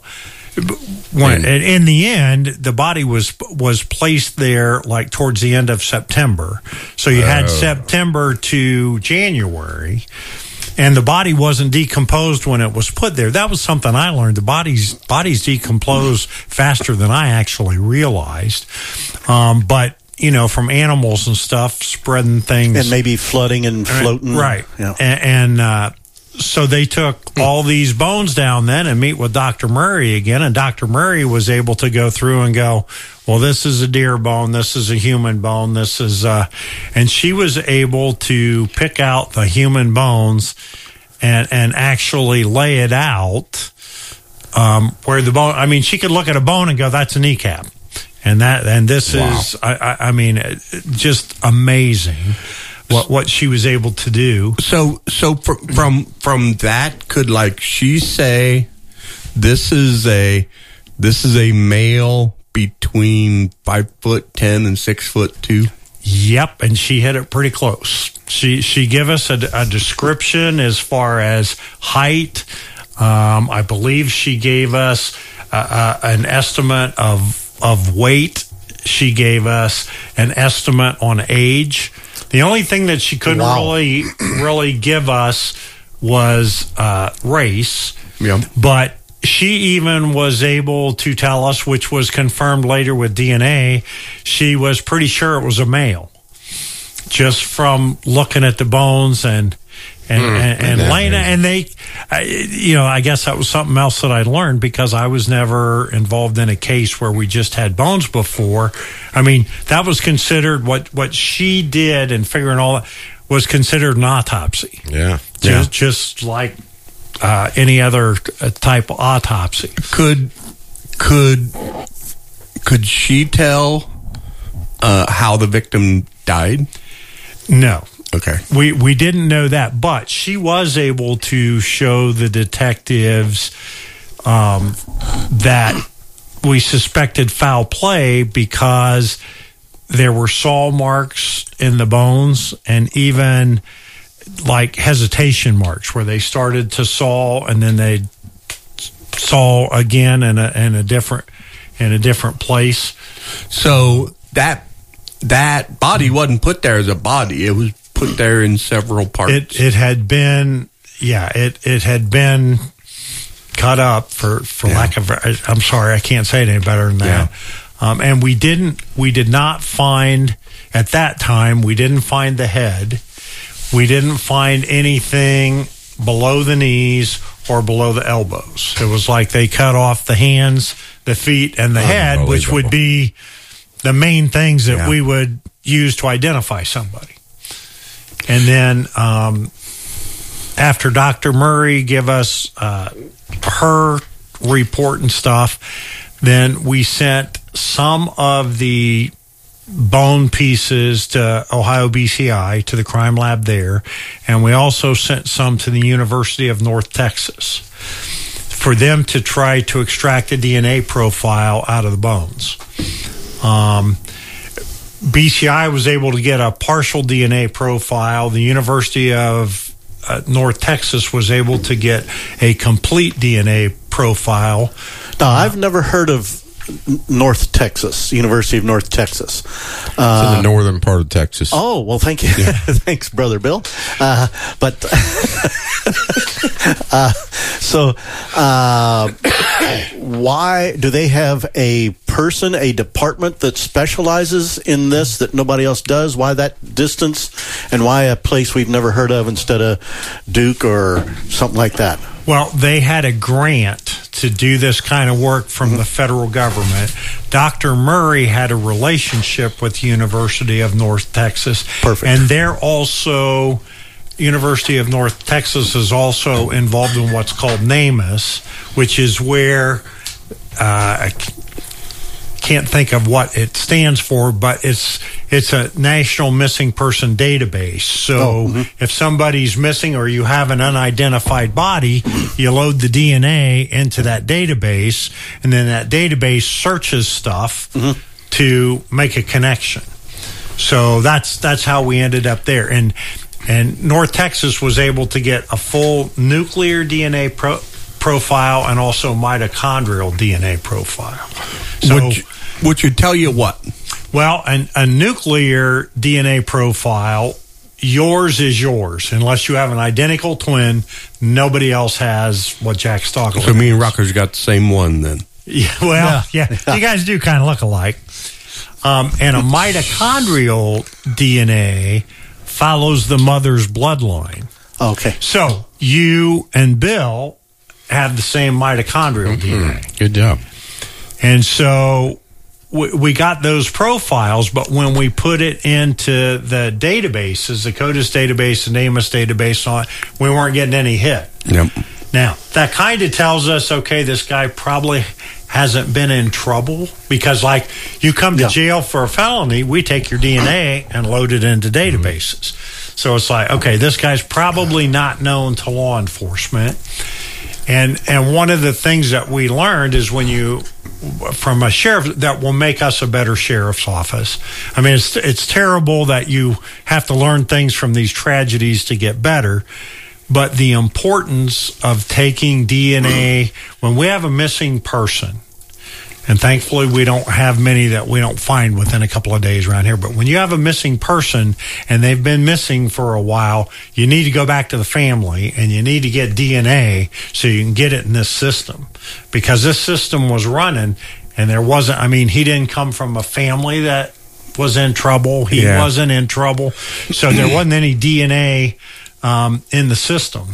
when and, in the end, the body was was placed there like towards the end of September. So you had uh, September to January, and the body wasn't decomposed when it was put there. That was something I learned. The bodies bodies decompose faster than I actually realized. Um, but you know, from animals and stuff, spreading things. And maybe flooding and floating. Right. Yeah. And, and uh, so they took all these bones down then and meet with Doctor Murray again. And Doctor Murray was able to go through and go, well, this is a deer bone. This is a human bone. This is, uh, and she was able to pick out the human bones and, and actually lay it out um, where the bone, I mean, she could look at a bone and go, that's a kneecap. And that, and this wow. is, I, I, I mean, just amazing what what she was able to do. So, so from from, from that, could like she say, this is a this is a male between five foot ten and six foot two. Yep, and she hit it pretty close. She she gave us a, a description as far as height. Um, I believe she gave us uh, uh, an estimate of. of weight. She gave us an estimate on age. The only thing that she couldn't wow. really really give us was uh, race. Yeah. But she even was able to tell us, which was confirmed later with D N A, she was pretty sure it was a male. Just from looking at the bones and And, mm, and, and Lena, and they, I, you know, I guess that was something else that I learned because I was never involved in a case where we just had bones before. I mean, that was considered what, what she did and figuring all that was considered an autopsy. Yeah. Just, yeah. just like uh, any other type of autopsy. Could, could, could she tell uh, how the victim died? No. Okay. We we didn't know that, but she was able to show the detectives um, that we suspected foul play because there were saw marks in the bones and even like hesitation marks where they started to saw and then they saw again in a in a different in a different place. So that that body wasn't put there as a body; it was put there in several parts. It it had been, yeah, it, it had been cut up for, for yeah. lack of, I'm sorry, I can't say it any better than that. Yeah. Um, and we didn't, we did not find, at that time, we didn't find the head. We didn't find anything below the knees or below the elbows. It was like they cut off the hands, the feet, and the head, which would be the main things that yeah. we would use to identify somebody. And then um, after Doctor Murray give us uh, her report and stuff, then we sent some of the bone pieces to Ohio B C I, to the crime lab there, and we also sent some to the University of North Texas for them to try to extract a D N A profile out of the bones. Um, B C I was able to get a partial D N A profile. The University of uh, North Texas was able to get a complete D N A profile. Now, I've never heard of North Texas, University of North Texas. Uh, it's in the northern part of Texas. Oh, well, thank you. Yeah. Thanks, Brother Bill. Uh, but, uh, so, uh, why do they have a person, a department that specializes in this that nobody else does? Why that distance, and why a place we've never heard of instead of Duke or something like that? Well, they had a grant to do this kind of work from mm-hmm. the federal government. Doctor Murray had a relationship with the University of North Texas. Perfect. And they're also, University of North Texas is also involved in what's called NamUs, which is where, uh, I can't think of what it stands for, but it's it's a national missing person database. So oh, mm-hmm. if somebody's missing or you have an unidentified body, you load the D N A into that database, and then that database searches stuff mm-hmm. to make a connection. So that's that's how we ended up there. And and North Texas was able to get a full nuclear D N A pro- profile and also mitochondrial D N A profile. So, which, which would tell you what? Well, an, a nuclear D N A profile, yours is yours. Unless you have an identical twin, nobody else has what Jack Stogler So me and Rocker's got the same one then. Yeah, well, yeah. yeah. You guys do kind of look alike. Um, and a mitochondrial D N A follows the mother's bloodline. Okay. So you and Bill have the same mitochondrial mm-hmm. D N A. Good job. And so we, we got those profiles, but when we put it into the databases, the CODIS database, the NamUs database, on, we weren't getting any hit. Yep. Now, that kind of tells us, okay, this guy probably hasn't been in trouble, because like you come to yeah. jail for a felony, we take your D N A and load it into databases. Mm-hmm. So it's like, okay, this guy's probably not known to law enforcement. And and one of the things that we learned is when you, from a sheriff, that will make us a better sheriff's office. I mean, it's it's terrible that you have to learn things from these tragedies to get better, but the importance of taking D N A, when we have a missing person, and thankfully we don't have many that we don't find within a couple of days around here, but when you have a missing person and they've been missing for a while, you need to go back to the family and you need to get D N A so you can get it in this system. Because this system was running and there wasn't, I mean, he didn't come from a family that was in trouble. He yeah. wasn't in trouble. So there wasn't any D N A um, in the system.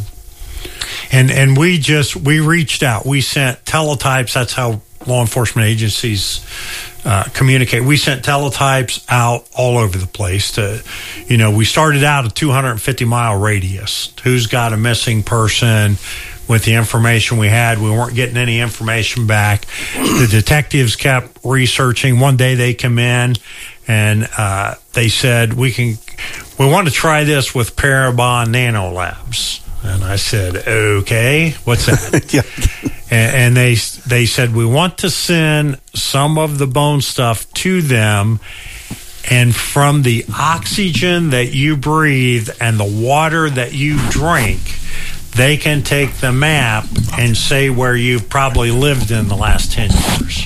And, and we just, we reached out. We sent teletypes. That's how law enforcement agencies uh, communicate. We sent teletypes out all over the place to, you know, we started out a two hundred fifty mile radius. Who's got a missing person? With the information we had, we weren't getting any information back. The detectives kept researching. One day they come in and uh, they said, we can, we want to try this with Parabon Nanolabs. And I said, okay, what's that? yeah. and, and they they said, we want to send some of the bone stuff to them, and from the oxygen that you breathe and the water that you drink, they can take the map and say where you've probably lived in the last ten years.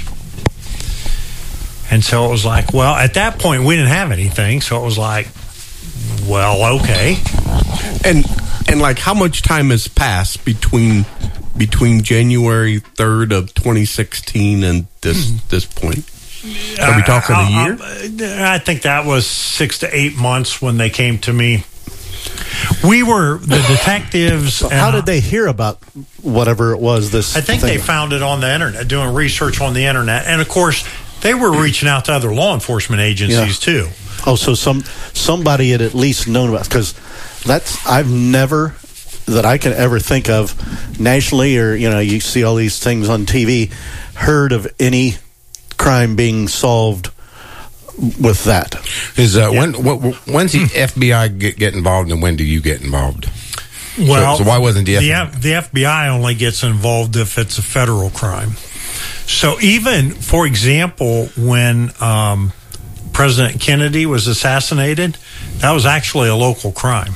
And so it was like, well, at that point, we didn't have anything. So it was like, well, okay. And and like, how much time has passed between between January third of twenty sixteen and this this point? Are we talking a year? I, I think that was six to eight months when they came to me. We were the detectives. So how did they hear about whatever it was? This I think thing? they found it on the internet, doing research on the internet, and of course, they were reaching out to other law enforcement agencies yeah. too. Oh, so some somebody had at least known about, because that's I've never that I can ever think of nationally, or you know, you see all these things on T V, heard of any crime being solved with that. Is uh, yeah. when what, when's the F B I get, get involved, and when do you get involved? Well, so, so why wasn't the F B I? The, the F B I only gets involved if it's a federal crime. So even, for example, when um, President Kennedy was assassinated, that was actually a local crime.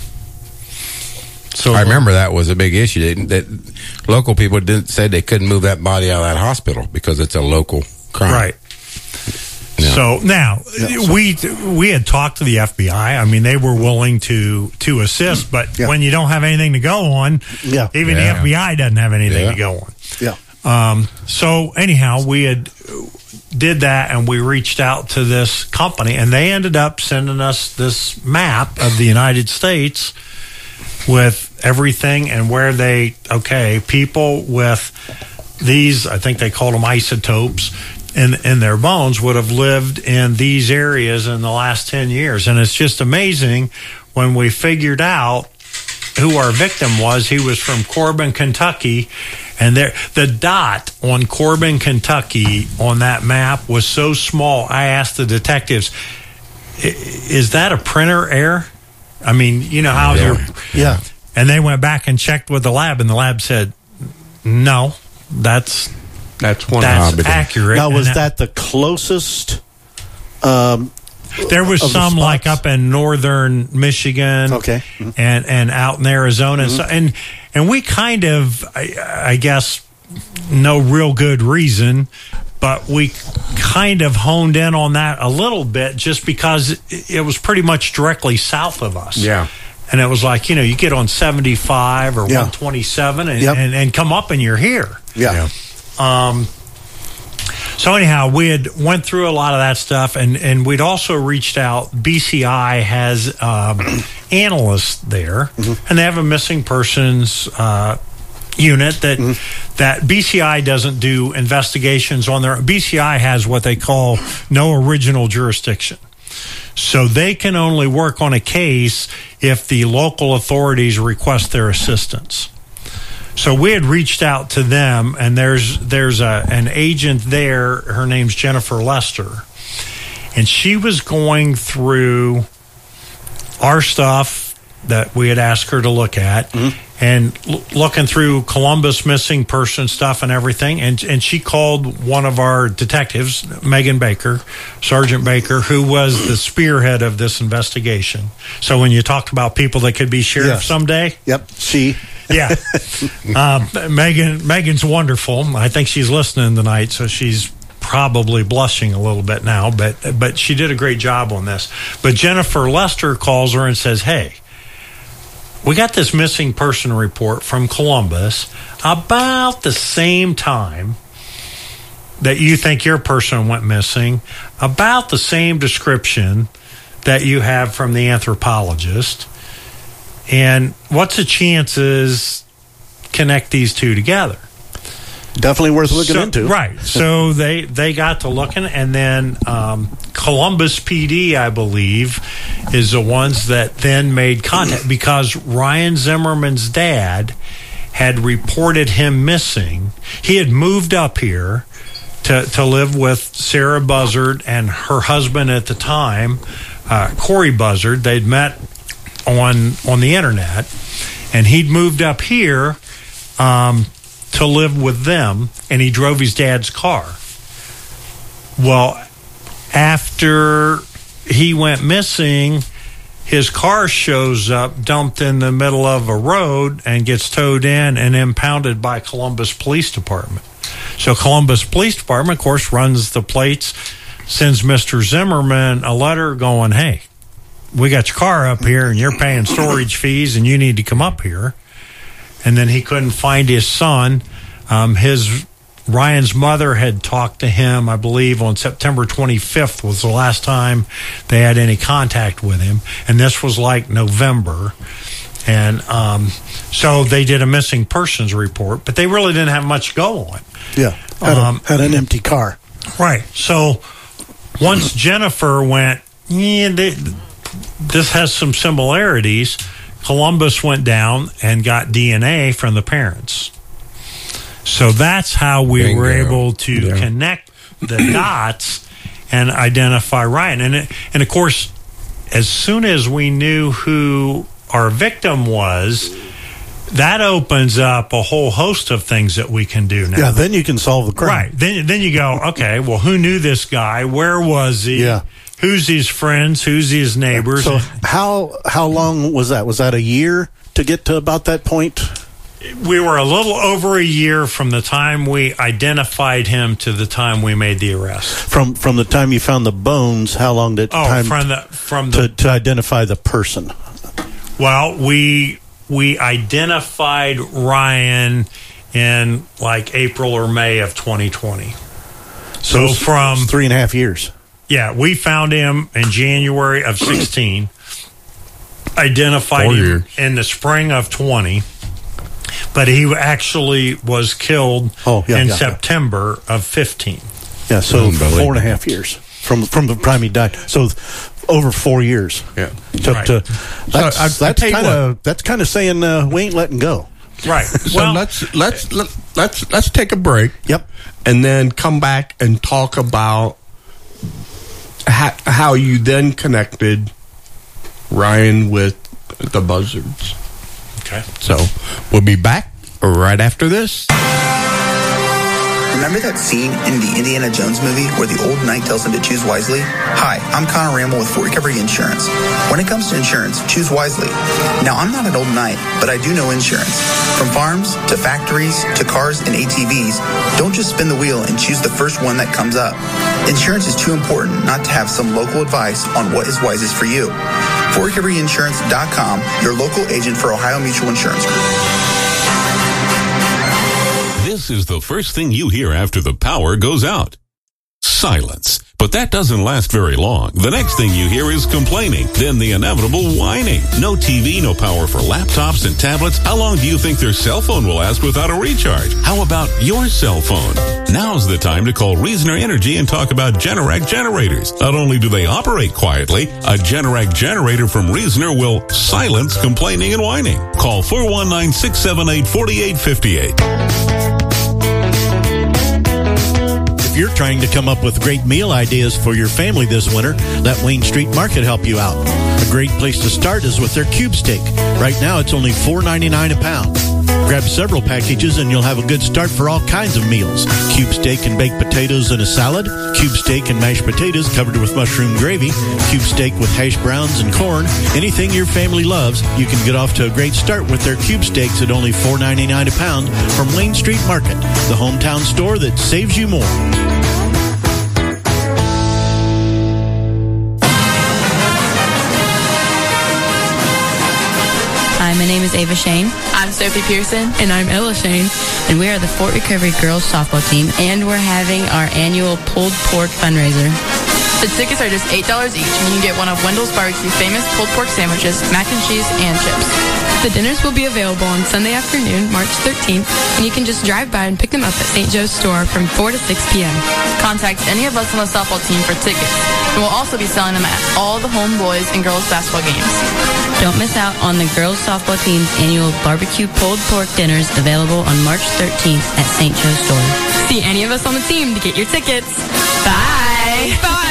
So I remember that was a big issue. They, that local people didn't say they couldn't move that body out of that hospital because it's a local crime. Right. Yeah. So now yeah, so. we we had talked to the F B I. I mean, they were willing to to assist, but yeah. when you don't have anything to go on, yeah. even yeah. the F B I doesn't have anything yeah. to go on. Yeah. Um, so anyhow, we had did that, and we reached out to this company, and they ended up sending us this map of the United States with everything and where they okay people with these, I think they called them isotopes, in in their bones would have lived in these areas in the last ten years. And it's just amazing when we figured out who our victim was. He was from Corbin, Kentucky, and there the dot on Corbin, Kentucky on that map was so small. I asked the detectives, is that a printer error? I mean, you know how yeah. you're... Yeah. And they went back and checked with the lab, and the lab said, no, that's... That's one. That's accurate. Now, was that the closest? Um, there was some like up in northern Michigan, okay, mm-hmm. and and out in Arizona, mm-hmm. and, so, and and we kind of, I, I guess, no real good reason, but we kind of honed in on that a little bit just because it, it was pretty much directly south of us. Yeah. And it was like, you know, you get on seventy-five or yeah. one twenty-seven and, yep. and, and come up and you're here. Yeah. yeah. Um, so anyhow, we had went through a lot of that stuff, and, and we'd also reached out. B C I has um, analysts there, mm-hmm. and they have a missing persons uh, unit that mm-hmm. that B C I doesn't do investigations on their. B C I has what they call no original jurisdiction. So they can only work on a case if the local authorities request their assistance. So we had reached out to them, and there's there's a an agent there. Her name's Jennifer Lester, and she was going through our stuff that we had asked her to look at, mm-hmm. and l- looking through Columbus missing person stuff and everything. And and she called one of our detectives, Megan Baker, Sergeant Baker, who was the spearhead of this investigation. So when you talk about people that could be sheriff yes. someday, yep, she. Yeah. um, Megan Megan's wonderful. I think she's listening tonight, so she's probably blushing a little bit now, but but she did a great job on this. But Jennifer Lester calls her and says, hey, we got this missing person report from Columbus about the same time that you think your person went missing, about the same description that you have from the anthropologist. And what's the chances connect these two together? Definitely worth looking so, into. Right. So they, they got to looking, and then um, Columbus P D, I believe, is the ones that then made contact because Ryan Zimmerman's dad had reported him missing. He had moved up here to, to live with Sarah Buzzard and her husband at the time, uh, Corey Buzzard. They'd met on on the internet, and he'd moved up here um, to live with them, and he drove his dad's car. Well, after he went missing, his car shows up dumped in the middle of a road and gets towed in and impounded by Columbus Police Department. So Columbus Police Department, of course, runs the plates, sends Mister Zimmerman a letter going, hey, we got your car up here and you're paying storage fees and you need to come up here. And then he couldn't find his son. Um, his Ryan's mother had talked to him, I believe, on September twenty-fifth was the last time they had any contact with him. And this was like November. And um, so they did a missing persons report, but they really didn't have much to go on. Yeah, had, um, a, had an empty car. Right. So once Jennifer went, yeah, they, this has some similarities, Columbus went down and got D N A from the parents. So that's how we Bingo. were able to Yeah. connect the dots and identify Ryan. And, it, and of course, as soon as we knew who our victim was, that opens up a whole host of things that we can do now. Yeah, then you can solve the crime. Right. Then, then you go, okay, well, who knew this guy? Where was he? Yeah. Who's his friends? Who's his neighbors? So how how long was that? Was that a year to get to about that point? We were a little over a year from the time we identified him to the time we made the arrest. From from the time you found the bones, how long did it Oh, time from the from the to, to identify the person? well, we we identified Ryan in like April or May of twenty twenty. So it's- from it's three and a half years. yeah, we found him in January of sixteen. Identified Four him years. in the spring of twenty. But he actually was killed Oh, yeah, in yeah, yeah. September of fifteen. Yeah, so Unbelievable. four and a half years from from the time he died. So over four years. Yeah. To, Right. to, that's I- I that's tell you kind of that's kind of saying uh, we ain't letting go. Right. So well, let's let's let, let's let's take a break. Yep. And then come back and talk about how, how you then connected Ryan with the Buzzards. okay. So we'll be back right after this. Remember that scene in the Indiana Jones movie where the old knight tells him to choose wisely? Hi, I'm Connor Ramble with Fort Recovery Insurance. When it comes to insurance, choose wisely. Now, I'm not an old knight, but I do know insurance. From farms to factories to cars and A T Vs, don't just spin the wheel and choose the first one that comes up. Insurance is too important not to have some local advice on what is wisest for you. fort recovery insurance dot com, your local agent for Ohio Mutual Insurance Group. This is the first thing you hear after the power goes out. Silence. But that doesn't last very long. The next thing you hear is complaining, then the inevitable whining. No T V, no power for laptops and tablets. How long do you think their cell phone will last without a recharge? How about your cell phone? Now's the time to call Reasoner Energy and talk about Generac generators. Not only do they operate quietly, a Generac generator from Reasoner will silence complaining and whining. Call four one nine, six seven eight, four eight five eight. If you're trying to come up with great meal ideas for your family this winter, let Wayne Street Market help you out. A great place to start is with their cube steak. Right now, it's only four ninety-nine a pound. Grab several packages and you'll have a good start for all kinds of meals. Cube steak and baked potatoes in a salad, cube steak and mashed potatoes covered with mushroom gravy, cube steak with hash browns and corn. Anything your family loves, you can get off to a great start with their cube steaks at only four ninety-nine a pound from Wayne Street Market, the hometown store that saves you more. Hi, my name is Ava Shane. I'm Sophie Pearson. And I'm Ella Shane. And we are the Fort Recovery Girls Softball Team. And we're having our annual pulled pork fundraiser. The tickets are just eight dollars each, and you can get one of Wendell's Barbecue famous pulled pork sandwiches, mac and cheese, and chips. The dinners will be available on Sunday afternoon, March thirteenth, and you can just drive by and pick them up at Saint Joe's store from four to six p.m. Contact any of us on the softball team for tickets. And we'll also be selling them at all the home boys and girls basketball games. Don't miss out on the Girls Softball Team's annual barbecue pulled pork dinners available on March thirteenth at Saint Joe's store. See any of us on the team to get your tickets. Bye. Bye.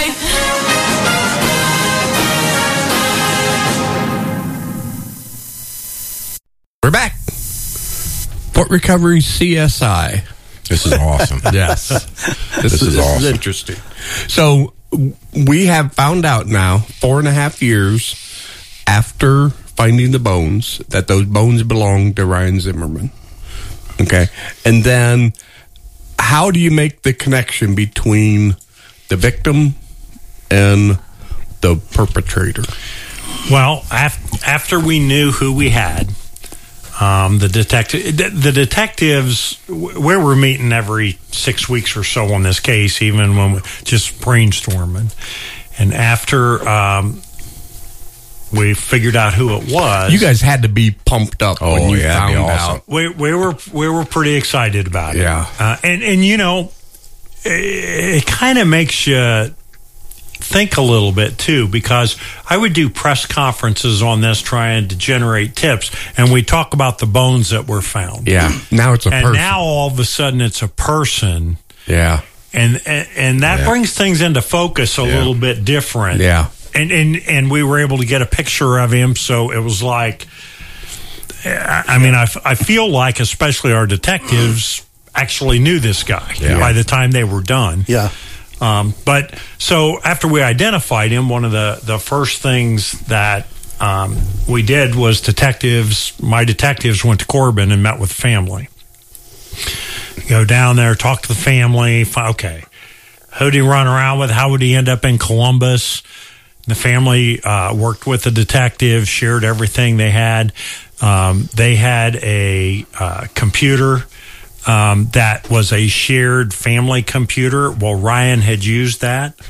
We're back. Fort Recovery C S I. This is awesome. Yes. This, This, is, is, awesome. interesting. So we have found out now, four and a half years after finding the bones, that those bones belong to Ryan Zimmerman. Okay. And then how do you make the connection between the victim and the perpetrator? Well, af- after we knew who we had, um, the detective, the, the detectives, where we're meeting every six weeks or so on this case, even when we're just brainstorming, and after um, we figured out who it was, You guys had to be pumped up Oh, when you yeah, that'd found be awesome. out. we we were we were pretty excited about it. Yeah. uh, and and you know, it, it kind of makes you think a little bit too, because I would do press conferences on this trying to generate tips, and we talk about the bones that were found. Yeah. Now it's a and person. now all of a sudden it's a person. Yeah. And and, and that Yeah. brings things into focus a Yeah. little bit different. Yeah. And, and and we were able to get a picture of him, so it was like, I mean, I, I feel like especially our detectives actually knew this guy Yeah. by the time they were done. Yeah. Um, but so after we identified him, one of the, the first things that um, we did was detectives, my detectives went to Corbin and met with the family. Go down there, talk to the family. fi- Okay. Who did he run around with? How would he end up in Columbus? The family uh, worked with the detective, shared everything they had. Um, they had a uh, computer um, that was a shared family computer. Well, Ryan had used that.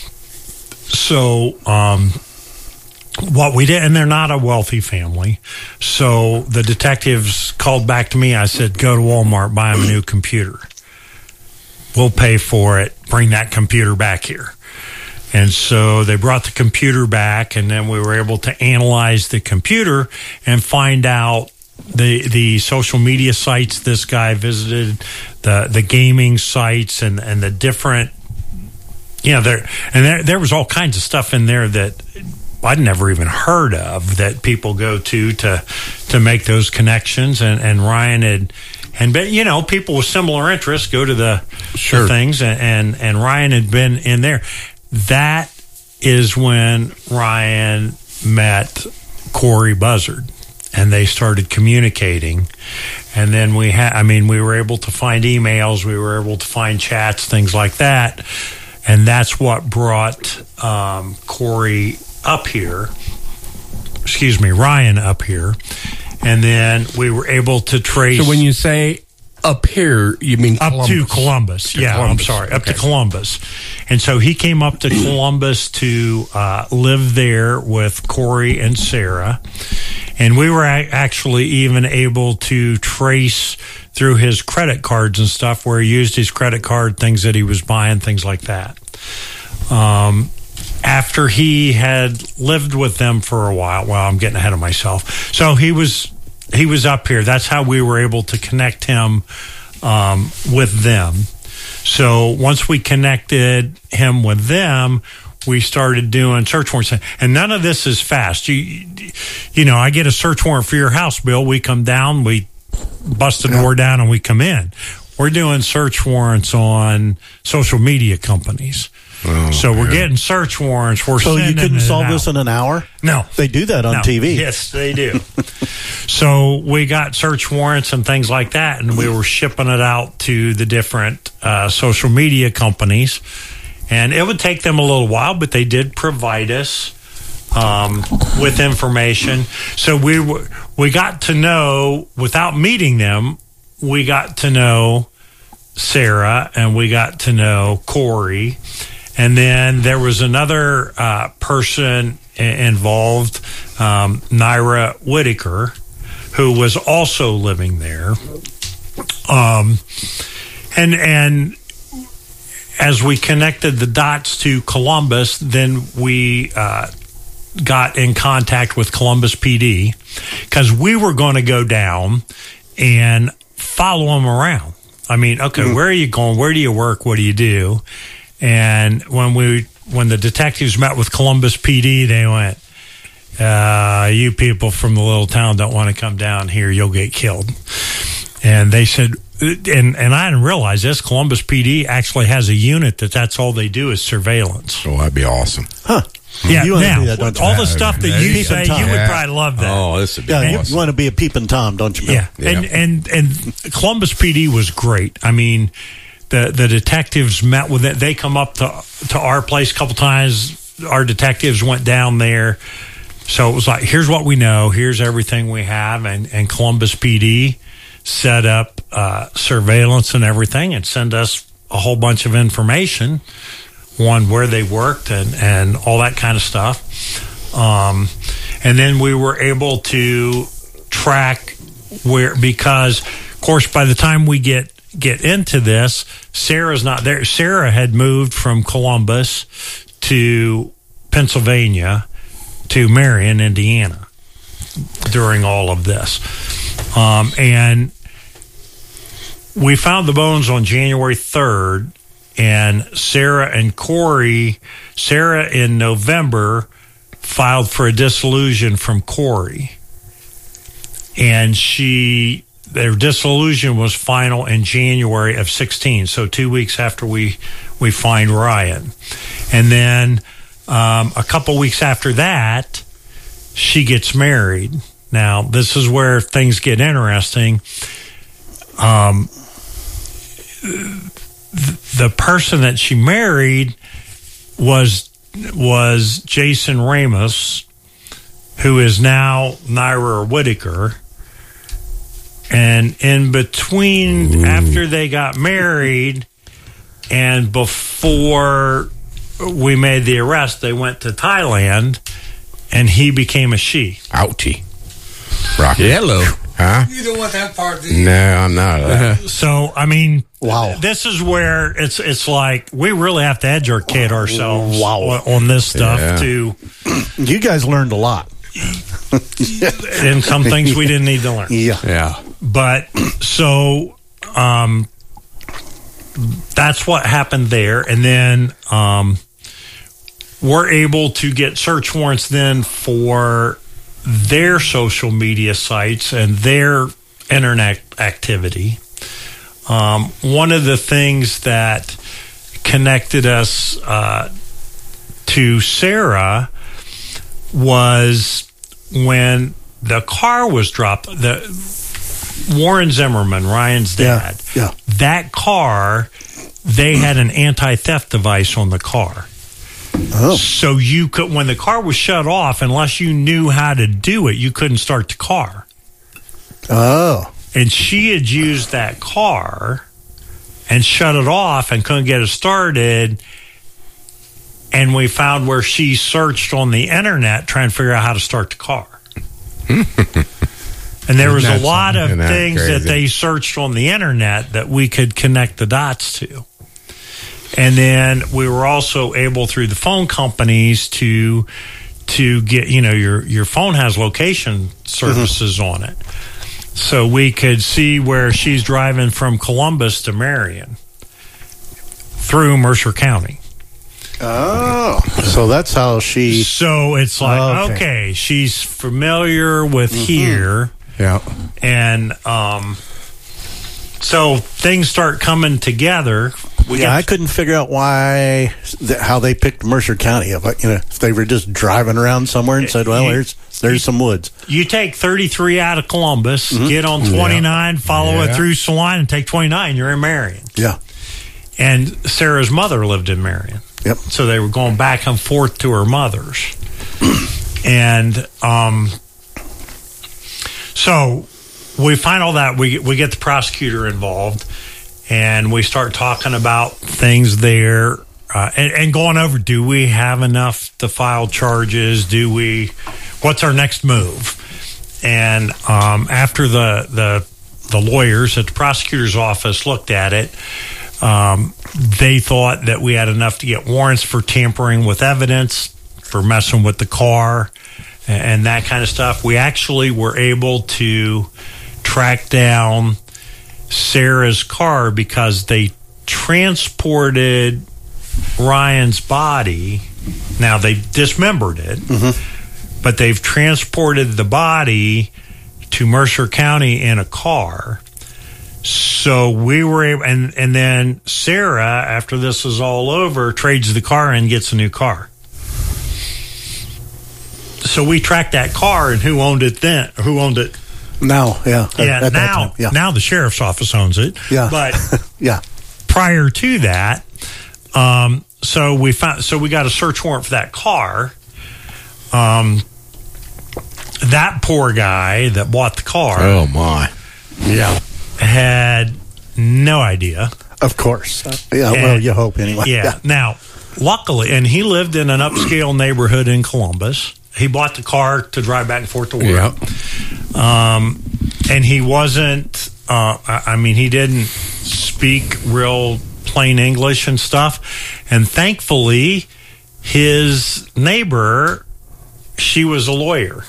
So um, what we did, and they're not a wealthy family. So the detectives called back to me. I said, go to Walmart, buy him a new computer. We'll pay for it. Bring that computer back here. And so they brought the computer back, and then we were able to analyze the computer and find out the the social media sites this guy visited, the the gaming sites, and, and the different, you know, there and there there was all kinds of stuff in there that I'd never even heard of that people go to to to make those connections. And, and Ryan had. And, but, you know, people with similar interests go to the, Sure. the things, and, and, and Ryan had been in there. That is when Ryan met Corey Buzzard, and they started communicating. And then we had, I mean, we were able to find emails, we were able to find chats, things like that. And that's what brought um, Corey up here, excuse me, Ryan up here. And then we were able to trace. So when you say up here, you mean up Columbus. to Columbus? To yeah, Columbus. I'm sorry, up Okay. to Columbus. And so he came up to Columbus to uh, live there with Corey and Sarah. And we were a- actually even able to trace through his credit cards and stuff where he used his credit card, things that he was buying, things like that. Um, after he had lived with them for a while, well, I'm getting ahead of myself. So he was he was up here. That's how we were able to connect him um, with them. So once we connected him with them, we started doing search warrants. And none of this is fast. You, you know, I get a search warrant for your house, Bill. We come down, we bust the door down, and we come in. We're doing search warrants on social media companies. Oh, so we're man. getting search warrants. We're So you sending couldn't it solve out. this in an hour? No. They do that on No. T V. Yes, they do. So we got search warrants and things like that, and we were shipping it out to the different uh, social media companies. And it would take them a little while, but they did provide us um, with information. So we w- we got to know, without meeting them, we got to know Sarah, and we got to know Corey. And then there was another uh, person i- involved, um, Naira Whitaker, who was also living there. Um, and and as we connected the dots to Columbus, then we uh, got in contact with Columbus P D because we were going to go down and follow them around. I mean, okay, mm-hmm. Where are you going? Where do you work? What do you do? And when we when the detectives met with Columbus P D, they went, uh, you people from the little town don't want to come down here. You'll get killed. And they said, and, and I didn't realize this, Columbus P D actually has a unit that that's all they do is surveillance. Oh, that'd be awesome. Huh. Yeah, You wanna now, do that, don't you? all the stuff that you Peep say, and Tom. you would Yeah. probably love that. Oh, this would be Yeah, awesome. you, you want to be a peeping Tom, don't you, Bill? Yeah. Yeah. And, and and Columbus P D was great. I mean, the the detectives met with it. They come up to to our place a couple times. Our detectives went down there. So it was like, here's what we know. Here's everything we have. And, and Columbus P D set up uh, surveillance and everything and send us a whole bunch of information on where they worked and, and all that kind of stuff. Um, and then we were able to track where, because, of course, by the time we get get into this, Sarah's not there. Sarah had moved from Columbus to Pennsylvania to Marion, Indiana during all of this. Um, and we found the bones on January third, and Sarah and Corey, Sarah in November filed for a dissolution from Corey. And she, their dissolution was final in January of sixteen, so two weeks after we, we find Ryan. And then um, a couple weeks after that, she gets married. Now, this is where things get interesting. Um, the person that she married was was Jason Ramos, who is now Naira Whitaker. And in between, Ooh. after they got married and before we made the arrest, they went to Thailand, and he became a she. Ouchie. Rocky. Hello. Huh? You don't want that part, do you? No, I'm not. Uh, so, I mean, wow. This is where it's it's like we really have to educate ourselves wow. on this stuff Yeah. too. You guys learned a lot. And some things we didn't need to learn. Yeah. Yeah. But so um, that's what happened there. And then um, we're able to get search warrants then for their social media sites and their internet activity. Um, one of the things that connected us uh, to Sarah was when the car was dropped. The Warren Zimmerman, Ryan's dad, yeah, yeah. that car, they had an anti-theft device on the car. Oh. So you could, when the car was shut off, unless you knew how to do it, you couldn't start the car. Oh. And she had used that car and shut it off and couldn't get it started. And we found where she searched on the internet trying to figure out how to start the car. And there was a lot of things that they searched on the internet that we could connect the dots to. And then we were also able through the phone companies to to get, you know, your, your phone has location services mm-hmm. on it. So we could see where she's driving from Columbus to Marion through Mercer County. Oh, so that's how she... So it's like, oh, okay. okay, she's familiar with mm-hmm. here. Yeah. And um, so things start coming together. We yeah, I couldn't figure out why, th- how they picked Mercer County. If, you know, if they were just driving around somewhere and said, well, you, there's there's you, some woods. You take thirty-three out of Columbus, mm-hmm. get on twenty-nine, yeah. follow yeah. it through Saline, and take twenty-nine, you're in Marion. Yeah. And Sarah's mother lived in Marion. Yep. So they were going back and forth to her mother's. And um, so we find all that. We, we get the prosecutor involved, and we start talking about things there uh, and, and going over, do we have enough to file charges? Do we, what's our next move? And um, after the, the, the lawyers at the prosecutor's office looked at it, Um, they thought that we had enough to get warrants for tampering with evidence, for messing with the car, and, and that kind of stuff. We actually were able to track down Sarah's car because they transported Ryan's body. Now, they dismembered it, mm-hmm. but they've transported the body to Mercer County in a car. So we were able, and, and then Sarah, after this is all over, trades the car and gets a new car. So we tracked that car, and who owned it then? Who owned it? Now, yeah. Yeah, at, at now, yeah. now the sheriff's office owns it. Yeah. But yeah. prior to that, um, so we found, so we got a search warrant for that car. Um, that poor guy that bought the car. Oh, my. Yeah. Had no idea. Of course. Uh, yeah, and, well, you hope anyway. Yeah. yeah. Now, luckily, and he lived in an upscale neighborhood in Columbus. He bought the car to drive back and forth to work. Yeah. Um, and he wasn't, uh, I mean, he didn't speak real plain English and stuff. And thankfully, his neighbor, she was a lawyer.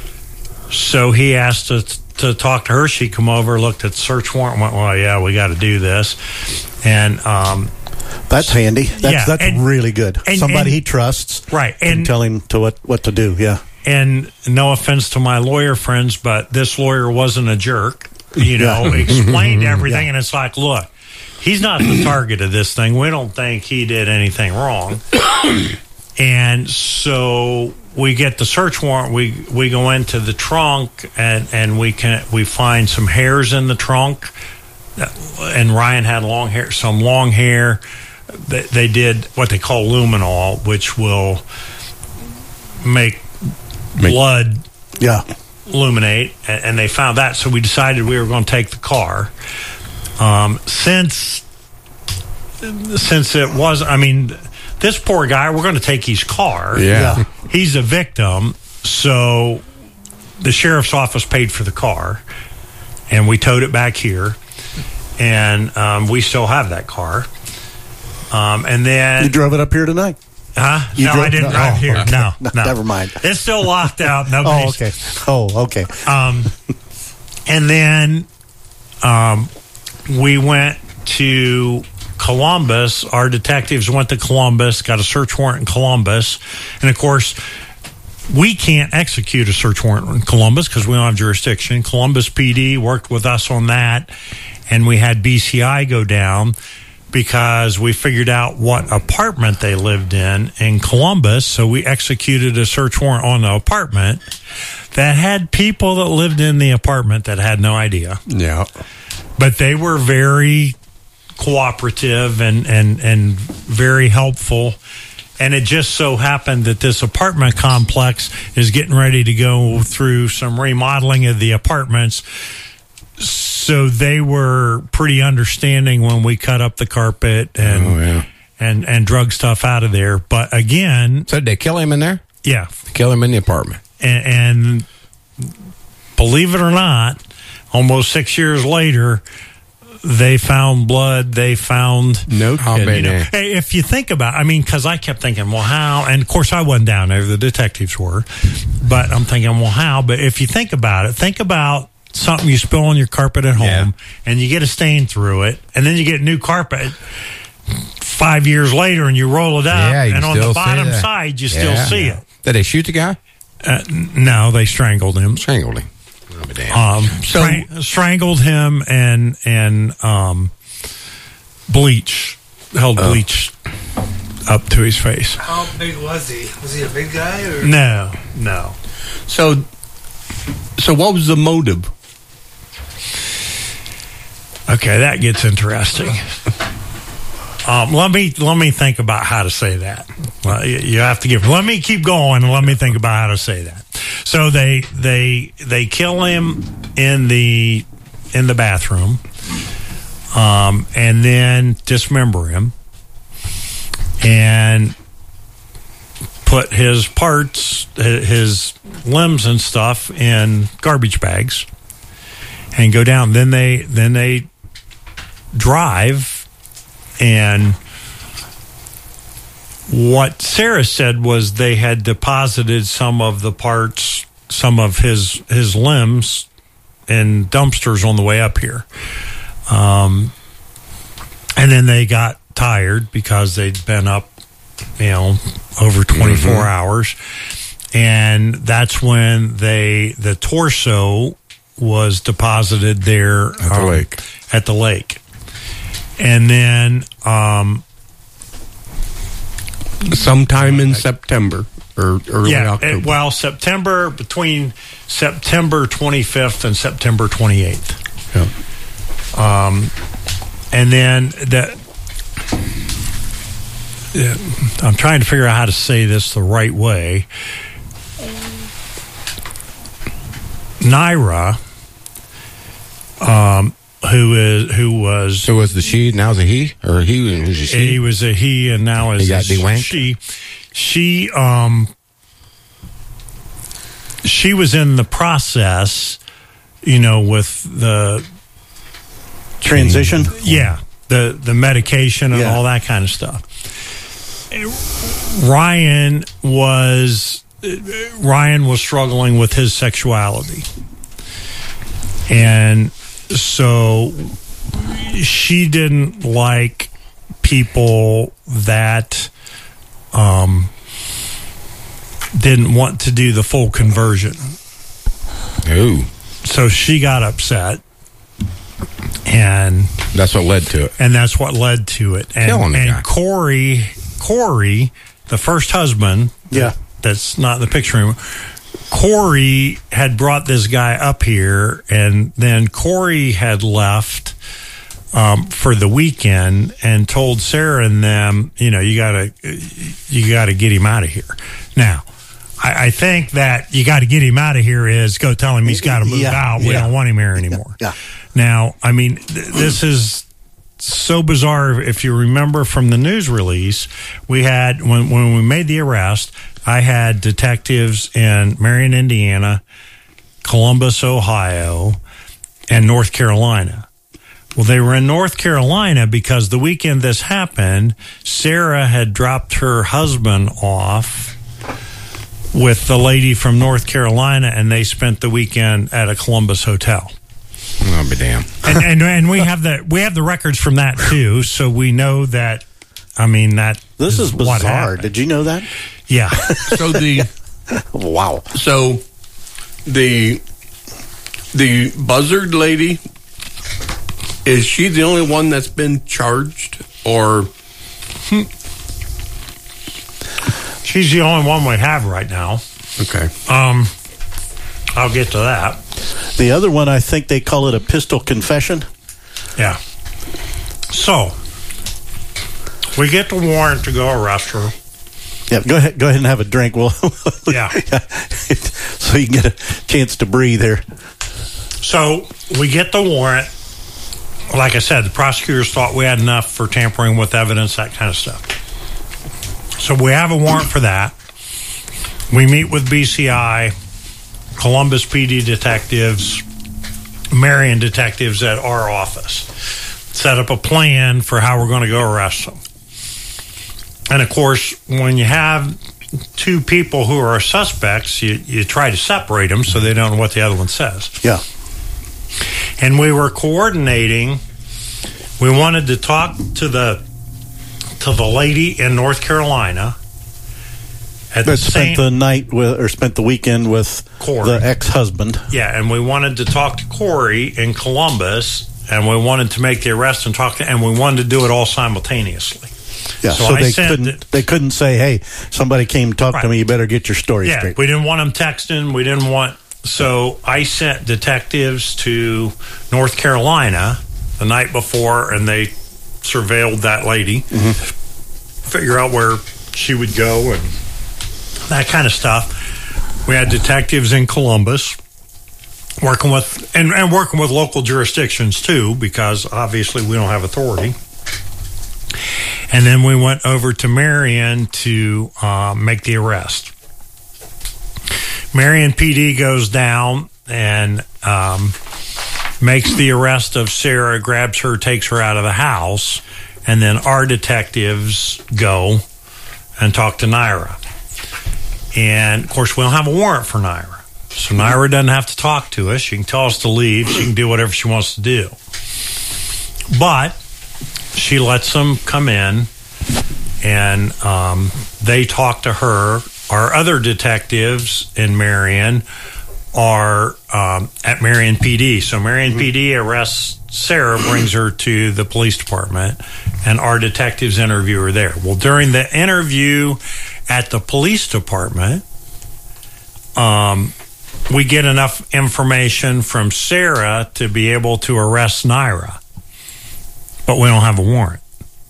So he asked to, to talk to her. She come over, looked at the search warrant, and went, well, yeah, we got to do this. And um, that's handy. That's, yeah, that's and, really good. And, Somebody and, he trusts. Right. And, And tell him to what, what to do. Yeah. And no offense to my lawyer friends, but this lawyer wasn't a jerk. You know, Yeah. explained everything. Yeah. And it's like, look, he's not the target of this thing. We don't think he did anything wrong. And so we get the search warrant. We we go into the trunk and, and we can we find some hairs in the trunk. And Ryan had long hair, some long hair. They, they did what they call luminol, which will make, make blood yeah. illuminate. And, and they found that, so we decided we were going to take the car. Um, since since it was, I mean. This poor guy, we're going to take his car. Yeah. yeah. He's a victim. So the sheriff's office paid for the car, and we towed it back here. And um, we still have that car. Um, and then. You drove it up here tonight? Huh? You no, drove, I didn't no, drive oh, here. okay. No, no, no. Never mind. It's still locked out. Nobody's, oh, okay. Oh, okay. Um, and then um, we went to Columbus. Our detectives went to Columbus, got a search warrant in Columbus. And, of course, we can't execute a search warrant in Columbus because we don't have jurisdiction. Columbus P D worked with us on that, and we had B C I go down because we figured out what apartment they lived in in Columbus. So we executed a search warrant on the apartment that had people that lived in the apartment that had no idea. Yeah. But they were very cooperative and, and, and very helpful. And it just so happened that this apartment complex is getting ready to go through some remodeling of the apartments. So they were pretty understanding when we cut up the carpet and oh, yeah. and, and drug stuff out of there. But again... So did they kill him in there? Yeah. They kill him in the apartment. And, and believe it or not, almost six years later... They found blood. They found no. You know, hey, if you think about, I mean, because I kept thinking, well, how? And of course, I wasn't down there; the detectives were. But I'm thinking, well, how? But if you think about it, think about something you spill on your carpet at home, yeah. and you get a stain through it, and then you get new carpet five years later, and you roll it up, yeah, and on the bottom side, you yeah. still see it. Did they shoot the guy? Uh, no, they strangled him. Strangled him. Um, strang- so, strangled him and and um, bleach held oh. bleach up to his face. How big was he? Was he a big guy? Or? No, no. So, so what was the motive? Okay, that gets interesting. Um, let me let me think about how to say that. Well, you, you have to give. Let me keep going and let me think about how to say that. So they they they kill him in the in the bathroom, um, and then dismember him and put his parts, his limbs and stuff in garbage bags, and go down. Then they then they drive. And what Sarah said was they had deposited some of the parts, some of his his limbs in dumpsters on the way up here. Um, and then they got tired because they'd been up, you know, over twenty-four mm-hmm. hours. And that's when they the torso was deposited there at the um, lake. At the lake. And then um, sometime in September or early yeah, October. It, well, September, between September twenty-fifth and September twenty-eighth. Yeah. Um, and then the, uh, I'm trying to figure out how to say this the right way. Naira, um, who is who was so was the she now is a he or he was a she? He was a he and now is he got a she. She um she was in the process, you know, with the transition. Yeah, the the medication and yeah. all that kind of stuff. Ryan was Ryan was struggling with his sexuality, and so she didn't like people that um, didn't want to do the full conversion. Ooh. So she got upset, and that's what led to it. And that's what led to it. And, Killing the and guy. Corey, Corey, the first husband, yeah, that's not in the picture anymore. Corey had brought this guy up here, and then Corey had left um, for the weekend and told Sarah and them, you know, you gotta, you gotta get him out of here. Now, I, I think that you got to get him out of here is go tell him he's got to move Yeah, out. We yeah. don't want him here anymore. Yeah. Now, I mean, th- this is so bizarre. If you remember from the news release, we had, when, when we made the arrest, I had detectives in Marion, Indiana, Columbus, Ohio, and North Carolina. Well, they were in North Carolina because the weekend this happened, Sarah had dropped her husband off with the lady from North Carolina, and they spent the weekend at a Columbus hotel. I'll be damned. and, and and we have the we have the records from that too, so we know that. I mean that this is, is what bizarre. happened. Did you know that? Yeah. So the wow. So the the buzzard lady, is she the only one that's been charged, or? Hmm. She's the only one we have right now. Okay. Um, I'll get to that. The other one, I think they call it a pistol confession. Yeah. So we get the warrant to go arrest her. Yeah, go ahead. Go ahead and have a drink. Well, yeah. So you can get a chance to breathe here. So we get the warrant. Like I said, the prosecutors thought we had enough for tampering with evidence, that kind of stuff. So we have a warrant for that. We meet with B C I, Columbus P D detectives, Marion detectives at our office. Set up a plan for how we're going to go arrest them. And of course, when you have two people who are suspects, you, you try to separate them so they don't know what the other one says. Yeah. And we were coordinating. We wanted to talk to the to the lady in North Carolina. At that the spent same, the night with, or spent the weekend with Corey. the ex-husband. Yeah, and we wanted to talk to Corey in Columbus, and we wanted to make the arrest and talk to, and we wanted to do it all simultaneously. Yeah, so, so I they sent couldn't it, they couldn't say, "Hey, somebody came to talk Right. to me. You better get your story yeah, straight." we didn't want them texting. We didn't want. So I sent detectives to North Carolina the night before, and they surveilled that lady, mm-hmm. figure out where she would go and that kind of stuff. We had detectives in Columbus working with and, and working with local jurisdictions too, because obviously we don't have authority. And then we went over to Marion to uh, make the arrest. Marion P D goes down and um, makes the arrest of Sarah, grabs her, takes her out of the house, and then our detectives go and talk to Naira. And, of course, we don't have a warrant for Naira. So Naira doesn't have to talk to us. She can tell us to leave. She can do whatever she wants to do. But she lets them come in, and um, they talk to her. Our other detectives in Marion are um, at Marion P D. So Marion mm-hmm. P D arrests Sarah, brings her to the police department, and our detectives interview her there. Well, during the interview at the police department, um, we get enough information from Sarah to be able to arrest Naira, but we don't have a warrant.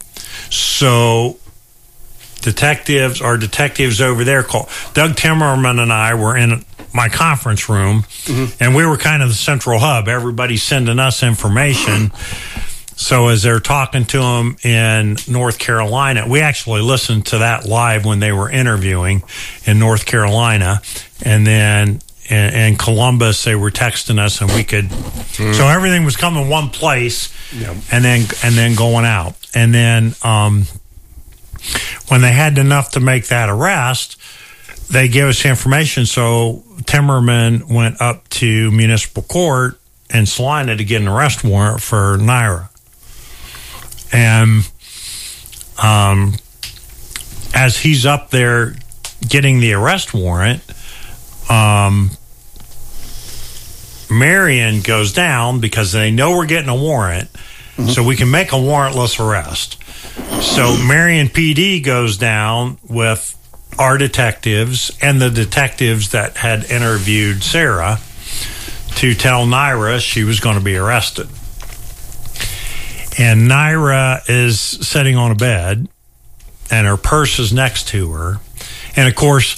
So detectives, our detectives over there, called Doug Timmerman and I were in my conference room, mm-hmm. and we were kind of the central hub. Everybody's sending us information. So as they're talking to them in North Carolina, we actually listened to that live when they were interviewing in North Carolina, and then in, in Columbus they were texting us, and we could. Mm. So everything was coming one place, yep. and then and then going out, and then um, when they had enough to make that arrest, they gave us information. So Timmerman went up to municipal court in Salina to get an arrest warrant for Naira. And um, as he's up there getting the arrest warrant, um, Marion goes down because they know we're getting a warrant, mm-hmm. so we can make a warrantless arrest. So Marion P D goes down with our detectives and the detectives that had interviewed Sarah to tell Naira she was going to be arrested. And Naira is sitting on a bed, and her purse is next to her. And, of course,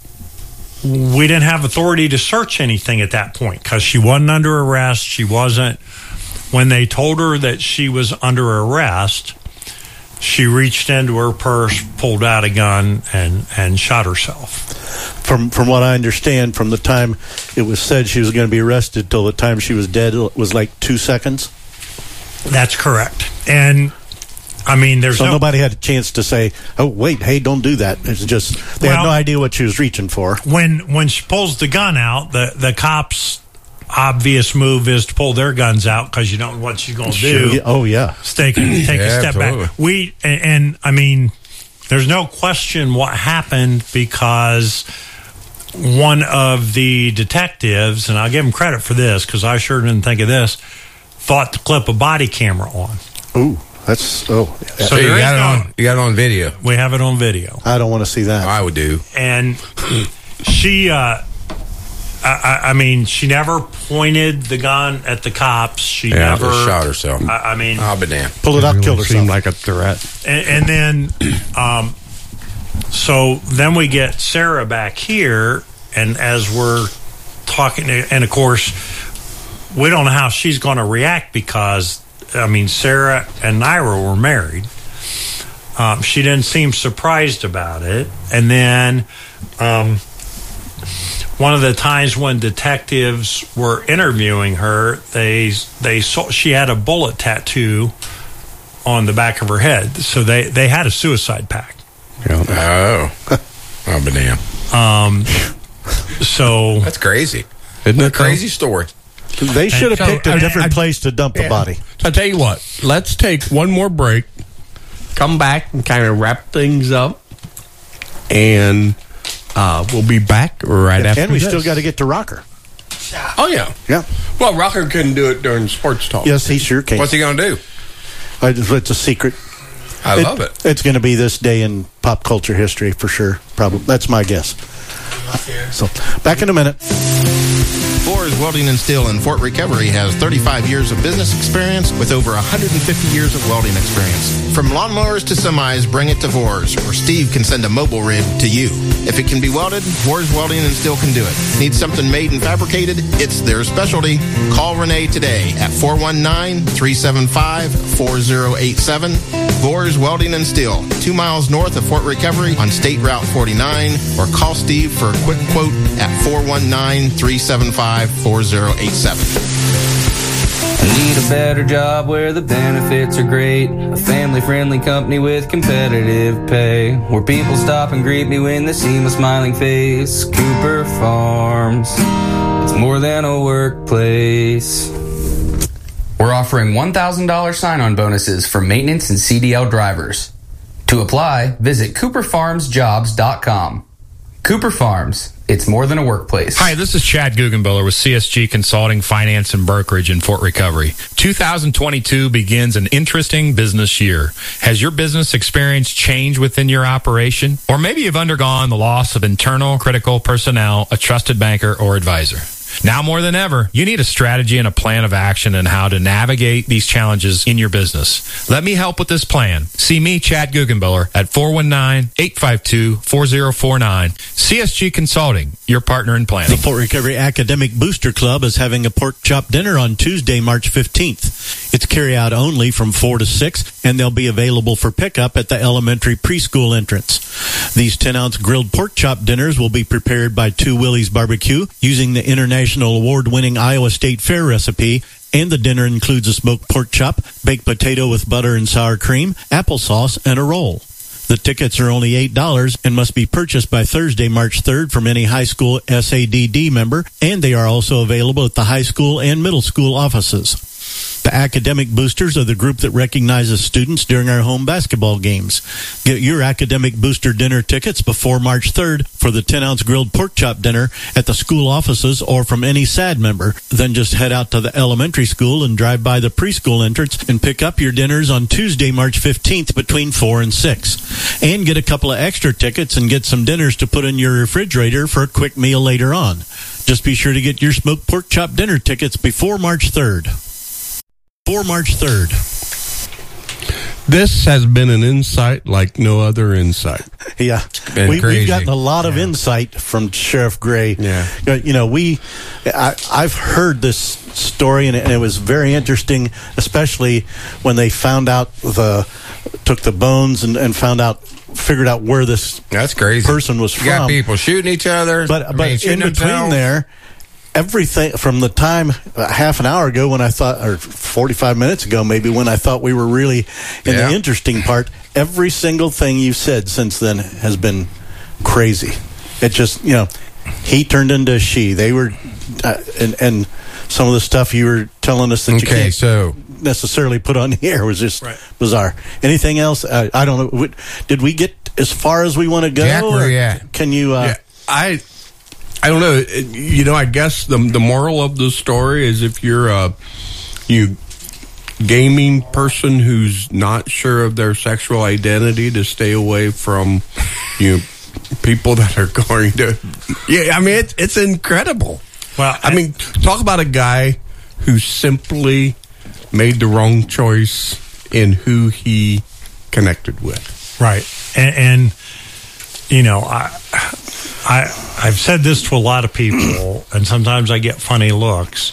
we didn't have authority to search anything at that point because she wasn't under arrest. She wasn't. When they told her that she was under arrest, she reached into her purse, pulled out a gun, and, and shot herself. From from what I understand, from the time it was said she was going to be arrested till the time she was dead, it was like two seconds? That's correct. And, I mean, there's so no... nobody had a chance to say, oh, wait, hey, don't do that. It's just, they well, had no idea what she was reaching for. When when she pulls the gun out, the, the cops' obvious move is to pull their guns out because you don't know what she's going to do. Sure. Oh, yeah. Take, take yeah, a step totally. back. We and, and, I mean, there's no question what happened because one of the detectives, and I'll give him credit for this because I sure didn't think of this, thought to clip a body camera on. Ooh, that's, oh. So, so you, got it on, you got it on video. We have it on video. I don't want to see that. I would do. And she, uh, I, I mean, she never pointed the gun at the cops. She yeah, never shot herself. I, I mean, I'll be damned. Pull it up, really killed herself. Seemed like a threat. And, and then, um, so then we get Sarah back here, and as we're talking, and of course, we don't know how she's going to react because, I mean, Sarah and Naira were married. Um, she didn't seem surprised about it. And then um, one of the times when detectives were interviewing her, they they saw she had a bullet tattoo on the back of her head. So they, they had a suicide pact. Yeah. Oh, I'll be damned. Um, so that's crazy. Isn't it a crazy story? They should have so, picked a I, different I, place to dump yeah. the body. So I'll tell you what, let's take one more break, come back and kind of wrap things up, and uh, we'll be back right and, after And we this. still got to get to Rocker. Oh, yeah. Yeah. Well, Rocker couldn't do it during sports talk. Yes, he sure can. What's he going to do? It's a secret. I it, love it. It's going to be this day in pop culture history for sure. Probably. That's my guess. So, back in a minute. Boers Welding and Steel in Fort Recovery has thirty-five years of business experience with over one hundred fifty years of welding experience. From lawnmowers to semis, bring it to Boers, or Steve can send a mobile rig to you. If it can be welded, Boers Welding and Steel can do it. Need something made and fabricated? It's their specialty. Call Renee today at four one nine, three seven five, four zero eight seven. Boers Welding and Steel, two miles north of Fort Recovery on State Route forty-nine, or call Steve for a quick quote at four one nine, three seven five, four zero eight seven. Need a better job where the benefits are great. A family-friendly company with competitive pay. Where people stop and greet me when they see my smiling face. Cooper Farms. It's more than a workplace. We're offering one thousand dollars sign-on bonuses for maintenance and C D L drivers. To apply, visit cooper farms jobs dot com. Cooper Farms. It's more than a workplace. Hi, this is Chad Guggenbiller with C S G Consulting, Finance, and Brokerage in Fort Recovery. two thousand twenty-two begins an interesting business year. Has your business experienced change within your operation? Or maybe you've undergone the loss of internal critical personnel, a trusted banker, or advisor. Now more than ever, you need a strategy and a plan of action on how to navigate these challenges in your business. Let me help with this plan. See me, Chad Guggenbiller, at four one nine, eight five two, four zero four nine. C S G Consulting, your partner in planning. The Fort Recovery Academic Booster Club is having a pork chop dinner on Tuesday, March fifteenth. It's carry-out only from four to six, and they'll be available for pickup at the elementary preschool entrance. These ten-ounce grilled pork chop dinners will be prepared by Two Willie's Barbecue using the international award-winning Iowa State Fair recipe, and the dinner includes a smoked pork chop, baked potato with butter and sour cream, applesauce, and a roll. The tickets are only eight dollars and must be purchased by Thursday, March third from any high school S A D D member, and they are also available at the high school and middle school offices. The Academic Boosters are the group that recognizes students during our home basketball games. Get your Academic Booster dinner tickets before March third for the ten-ounce grilled pork chop dinner at the school offices or from any S A D member. Then just head out to the elementary school and drive by the preschool entrance and pick up your dinners on Tuesday, March fifteenth between four and six. And get a couple of extra tickets and get some dinners to put in your refrigerator for a quick meal later on. Just be sure to get your smoked pork chop dinner tickets before March third. For March third. This has been an insight like no other insight. Yeah, we, we've gotten a lot of yeah. insight from Sheriff Gray. Yeah, you know, we, I, I've heard this story, and it, and it was very interesting, especially when they found out the, took the bones and, and found out, figured out where this that's crazy person was you from. You got people shooting each other, but I but mean, in between themselves. there. Everything from the time uh, half an hour ago when I thought, or forty-five minutes ago maybe, when I thought we were really in yeah. the interesting part, every single thing you've said since then has been crazy. It just, you know, he turned into a she. They were, uh, and, and some of the stuff you were telling us that you okay, can't so. necessarily put on the air was just right. bizarre. Anything else? Uh, I don't know. Did we get as far as we want to go? Jack, where you at? Can you? Uh, yeah, I. I don't know. You know, I guess the the moral of the story is if you're a you gaming person who's not sure of their sexual identity, to stay away from you know, people that are going to. Yeah, I mean it's it's incredible. Well, I, I mean, talk about a guy who simply made the wrong choice in who he connected with. Right, and, and you know, I. I, I've said this to a lot of people, and sometimes I get funny looks,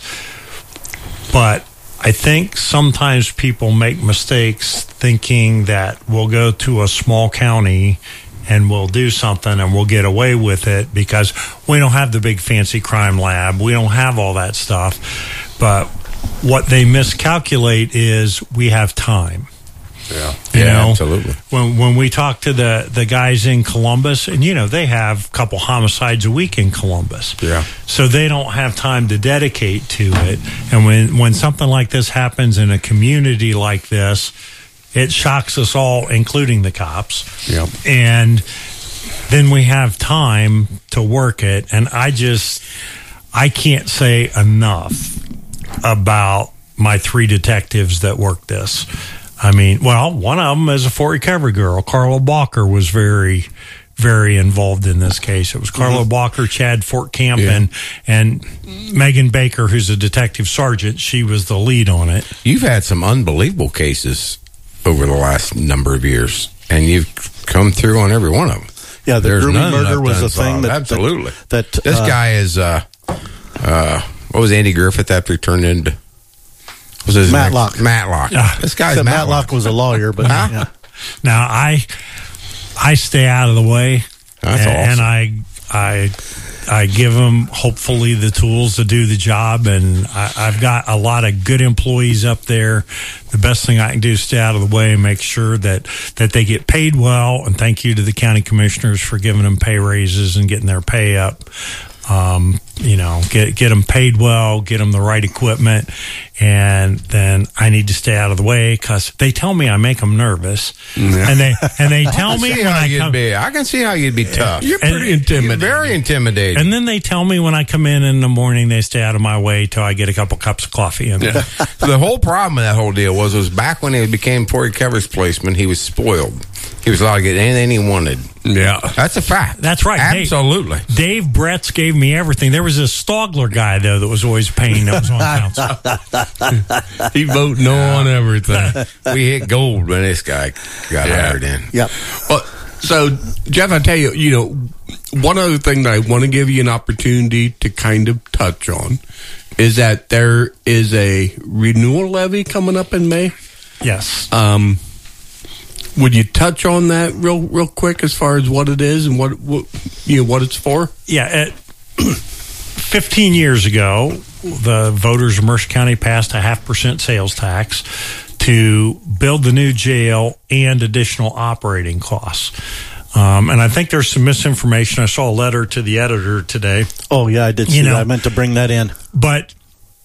but I think sometimes people make mistakes thinking that we'll go to a small county and we'll do something and we'll get away with it because we don't have the big fancy crime lab. We don't have all that stuff. But what they miscalculate is we have time. Yeah, you yeah, know, absolutely. When when we talk to the, the guys in Columbus, and you know, they have a couple homicides a week in Columbus. Yeah. So they don't have time to dedicate to it. And when, when something like this happens in a community like this, it shocks us all, including the cops. Yeah. And then we have time to work it. And I just, I can't say enough about my three detectives that worked this. I mean, well, one of them is a Fort Recovery girl. Carla Balker was very, very involved in this case. It was Carla mm-hmm. Balker, Chad Fortcamp, yeah. and and Megan Baker, who's a detective sergeant. She was the lead on it. You've had some unbelievable cases over the last number of years, and you've come through on every one of them. Yeah, the There's Grooming murder was a thing that absolutely. That, that this uh, guy is. Uh, uh, what was Andy Griffith after he turned into? Was his Matlock. Name? Matlock. Uh, this guy's Matlock. Matlock was a lawyer, but huh? yeah. Now I I stay out of the way, That's and, awesome. and I I I give them hopefully the tools to do the job, and I, I've got a lot of good employees up there. The best thing I can do is stay out of the way and make sure that that they get paid well. And thank you to the county commissioners for giving them pay raises and getting their pay up. Um, you know, get get them paid well, get them the right equipment, and then I need to stay out of the way because they tell me I make them nervous, yeah. and they and they tell me I when how I you'd come. Be. I can see how you'd be tough. You're pretty and, intimidating. You're very intimidating. And then they tell me when I come in in the morning, they stay out of my way till I get a couple cups of coffee in there. Yeah. The whole problem with that whole deal was, was back when he became Fort Recovery's policeman, he was spoiled. He was allowed to get anything he wanted. Yeah. That's a fact. That's right. Absolutely. Dave, Dave Bretz gave me everything. There was this Stogler guy, though, that was always paying that was on council. He vote no on everything. We hit gold when this guy got Yeah. hired in. Yep. Well, so, Jeff, I tell you, you know, one other thing that I want to give you an opportunity to kind of touch on is that there is a renewal levy coming up in May. Yes. Um, would you touch on that real, real quick as far as what it is and what, what you know, what it's for? Yeah. At fifteen years ago, the voters of Mercer County passed a half percent sales tax to build the new jail and additional operating costs. Um, and I think there's some misinformation. I saw a letter to the editor today. Oh, yeah, I did see You know, that. I meant to bring that in. But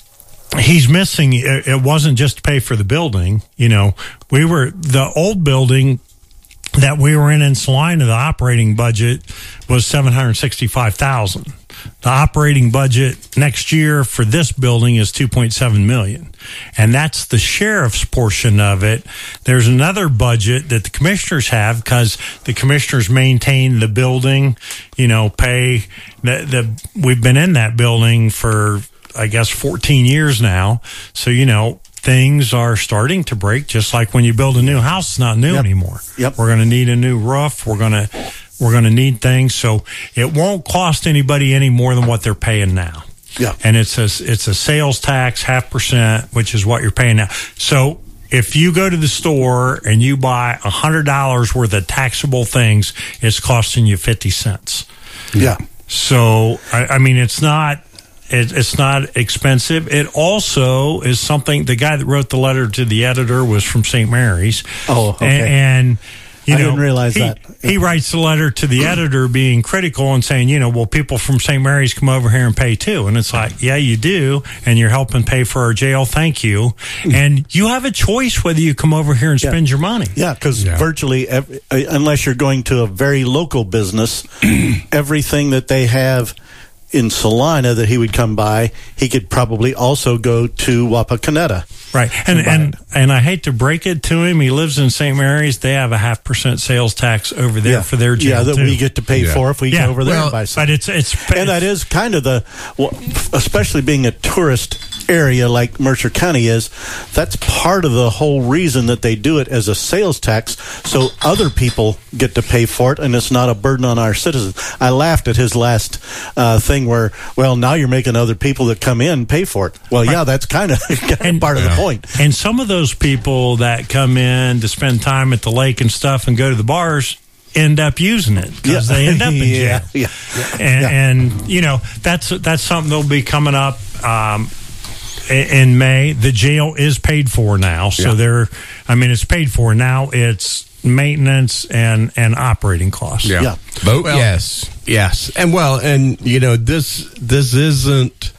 he's missing, it, it wasn't just to pay for the building. You know, we were, the old building that we were in in Salina, the operating budget was seven hundred sixty-five thousand dollars. The operating budget next year for this building is two point seven million dollars. And that's the sheriff's portion of it. There's another budget that the commissioners have because the commissioners maintain the building, you know, pay the, the, we've been in that building for, I guess, fourteen years now. So, you know, things are starting to break, just like when you build a new house, it's not new Yep. anymore. Yep. We're going to need a new roof. We're going to, we're going to need things. So it won't cost anybody any more than what they're paying now. Yeah. And it's a, it's a sales tax, half percent, which is what you're paying now. So if you go to the store and you buy a hundred dollars worth of taxable things, it's costing you fifty cents. Yeah. So, I, I mean, it's not, it, it's not expensive. It also is something, the guy that wrote the letter to the editor was from Saint Mary's. Oh, okay. And, and you I know, didn't realize he, that. He writes the letter to the editor being critical and saying, you know, well, people from Saint Mary's come over here and pay too. And it's like, yeah, you do. And you're helping pay for our jail. Thank you. And you have a choice whether you come over here and Yeah. spend your money. Yeah, because virtually, every, uh, unless you're going to a very local business, everything that they have in Salina that he would come by, he could probably also go to Wapakoneta. Right. And and and I hate to break it to him. He lives in Saint Mary's. They have a half percent sales tax over there Yeah. for their jail Yeah, that too. we get to pay Yeah. for if we Yeah. go over there Well, and buy something. But it's it's and that is kind of the, well, especially being a tourist area like Mercer County is, that's part of the whole reason that they do it as a sales tax, so other people get to pay for it and it's not a burden on our citizens. I laughed at his last uh, thing where, well, now you're making other people that come in pay for it. Well, yeah, that's kind of part of the point. And some of those people that come in to spend time at the lake and stuff and go to the bars end up using it because Yeah. they end up in jail. Yeah, yeah, yeah. And, Yeah. and you know that's that's something that'll be coming up um, in, in May. The jail is paid for now, so Yeah. they're. I mean, it's paid for now. It's maintenance and and operating costs. Yeah. Yeah. Vote Well, yes. Yes, and well, and you know this this isn't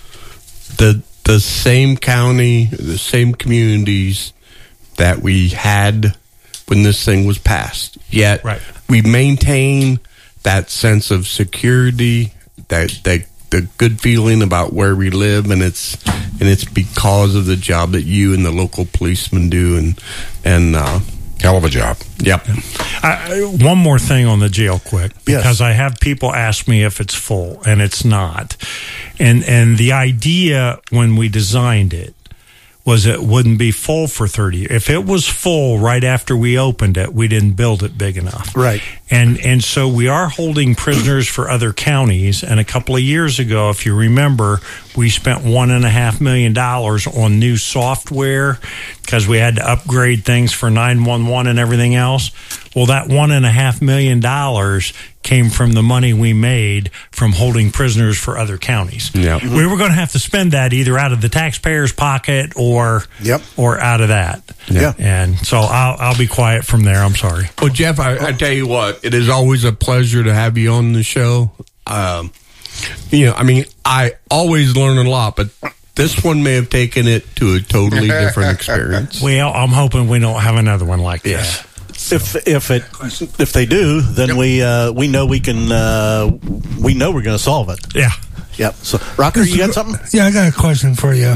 the the same county, the same communities that we had when this thing was passed. Yet Right. we maintain that sense of security, that that the good feeling about where we live, and it's and it's because of the job that you and the local policemen do, and and uh, Hell of a job. yep. I, I- one more thing on the jail, quick, Yes. because I have people ask me if it's full, and it's not. And and the idea when we designed it was it wouldn't be full for thirty. If it was full right after we opened it, we didn't build it big enough. Right. And and so we are holding prisoners for other counties. And a couple of years ago, if you remember, we spent one and a half million dollars on new software because we had to upgrade things for nine one one and everything else. Well, that one and a half million dollars came from the money we made from holding prisoners for other counties. Yeah. We were going to have to spend that either out of the taxpayer's pocket or Yep. or out of that. Yeah. And so I'll I'll be quiet from there. I'm sorry. Well, Jeff, I, I tell you what, it is always a pleasure to have you on the show. Um, you know, I mean, I always learn a lot, but this one may have taken it to a totally different experience. Well, I'm hoping we don't have another one like this. If if it if they do, then we uh, we know we can uh, we know we're going to solve it. Yeah. Yep. So, Rocker, you got something? Yeah, I got a question for you.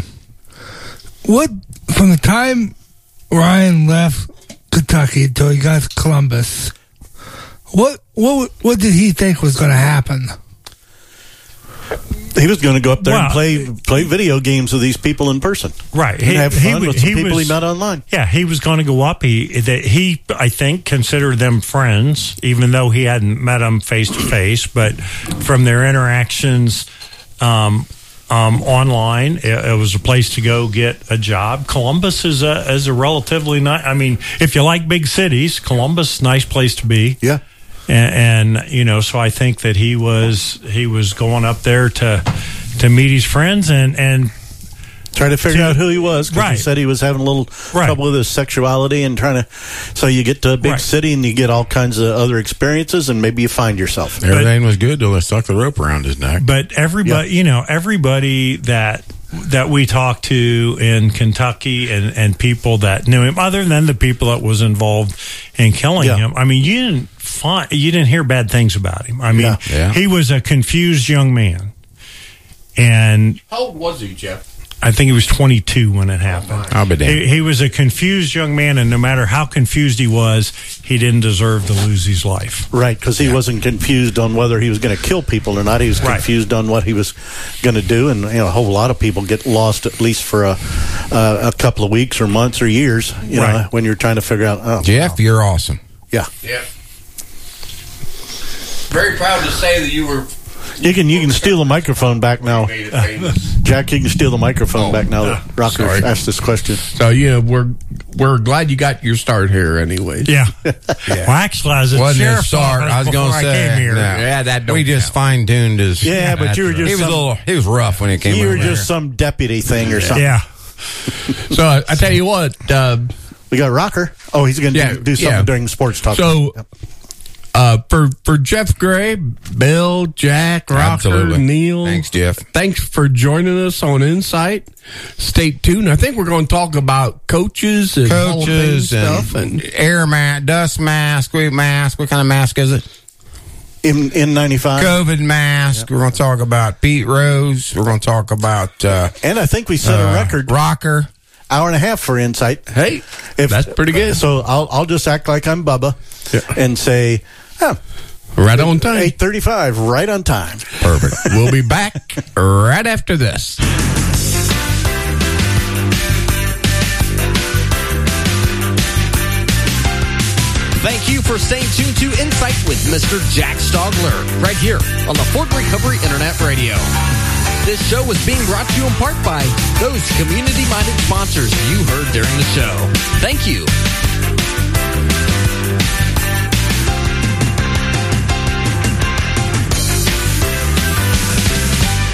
What, from the time Ryan left Kentucky until he got to Columbus, what what what did he think was going to happen? He was going to go up there and Well, play play video games with these people in person, Right. And have fun wa- with some he people was- he met online. Yeah, he was going to go up. He that he I think considered them friends, even though he hadn't met them face to face. But from their interactions um, um, online, it, it was a place to go get a job. Columbus is a is a relatively nice. I mean, if you like big cities, Columbus, nice place to be. Yeah. And, and you know, so I think that he was he was going up there to to meet his friends, and and Trying to figure to, out who he was, because right. he said he was having a little right. trouble with his sexuality and trying to. So you get to a big right. city and you get all kinds of other experiences, and maybe you find yourself. Everything but, was good till they stuck the rope around his neck. But everybody, yeah. you know, everybody that that we talked to in Kentucky and, and people that knew him, other than the people that was involved in killing yeah. him, I mean, you didn't find, you didn't hear bad things about him. I mean, yeah. Yeah. he was a confused young man, and how old was he, Jeff? I think he was twenty-two when it happened. I'll be damned. He, he was a confused young man, and no matter how confused he was, he didn't deserve to lose his life. Right, because he yeah. wasn't confused on whether he was going to kill people or not. He was right. confused on what he was going to do, and you know, a whole lot of people get lost at least for a uh, a couple of weeks or months or years. You right. know, when you're trying to figure out. Oh, Jeff, wow. you're awesome. Yeah. Yeah. Very proud to say that you were. You can you can steal the microphone back now, uh, Jack. You can steal the microphone oh, back now that Rocker sorry. asked this question. So yeah, we're we're glad you got your start here, anyway. Yeah. yeah. Well, actually, I was a Wasn't sheriff's start. office I was going to say, I came here. No. Yeah, that we just fine tuned his. Yeah, but you were just he was some, a little. He was rough when he came. You were over just here. some deputy thing or something. Yeah. So I, I tell you what, uh, we got Rocker. Oh, he's going to yeah, do, do something yeah. during the sports talk. So. Yep. Uh, for for Jeff Gray, Bill, Jack, Rocker, Absolutely. Neil. Thanks, Jeff. Thanks for joining us on Insight. Stay tuned. I think we're going to talk about coaches and coaches and stuff and, and air mask, dust mask, we mask. What kind of mask is it? In N ninety-five COVID mask. Yep. We're going to talk about Pete Rose. We're going to talk about uh, and I think we set uh, a record. Rocker. Hour and a half for Insight. Hey, if, that's pretty good. So I'll I'll just act like I'm Bubba yeah. and say, oh, right on time. eight thirty-five, right on time. Perfect. We'll be back right after this. Thank you for staying tuned to Insight with Mister Jack Stogler, right here on the Fort Recovery Internet Radio. This show was being brought to you in part by those community-minded sponsors you heard during the show. Thank you.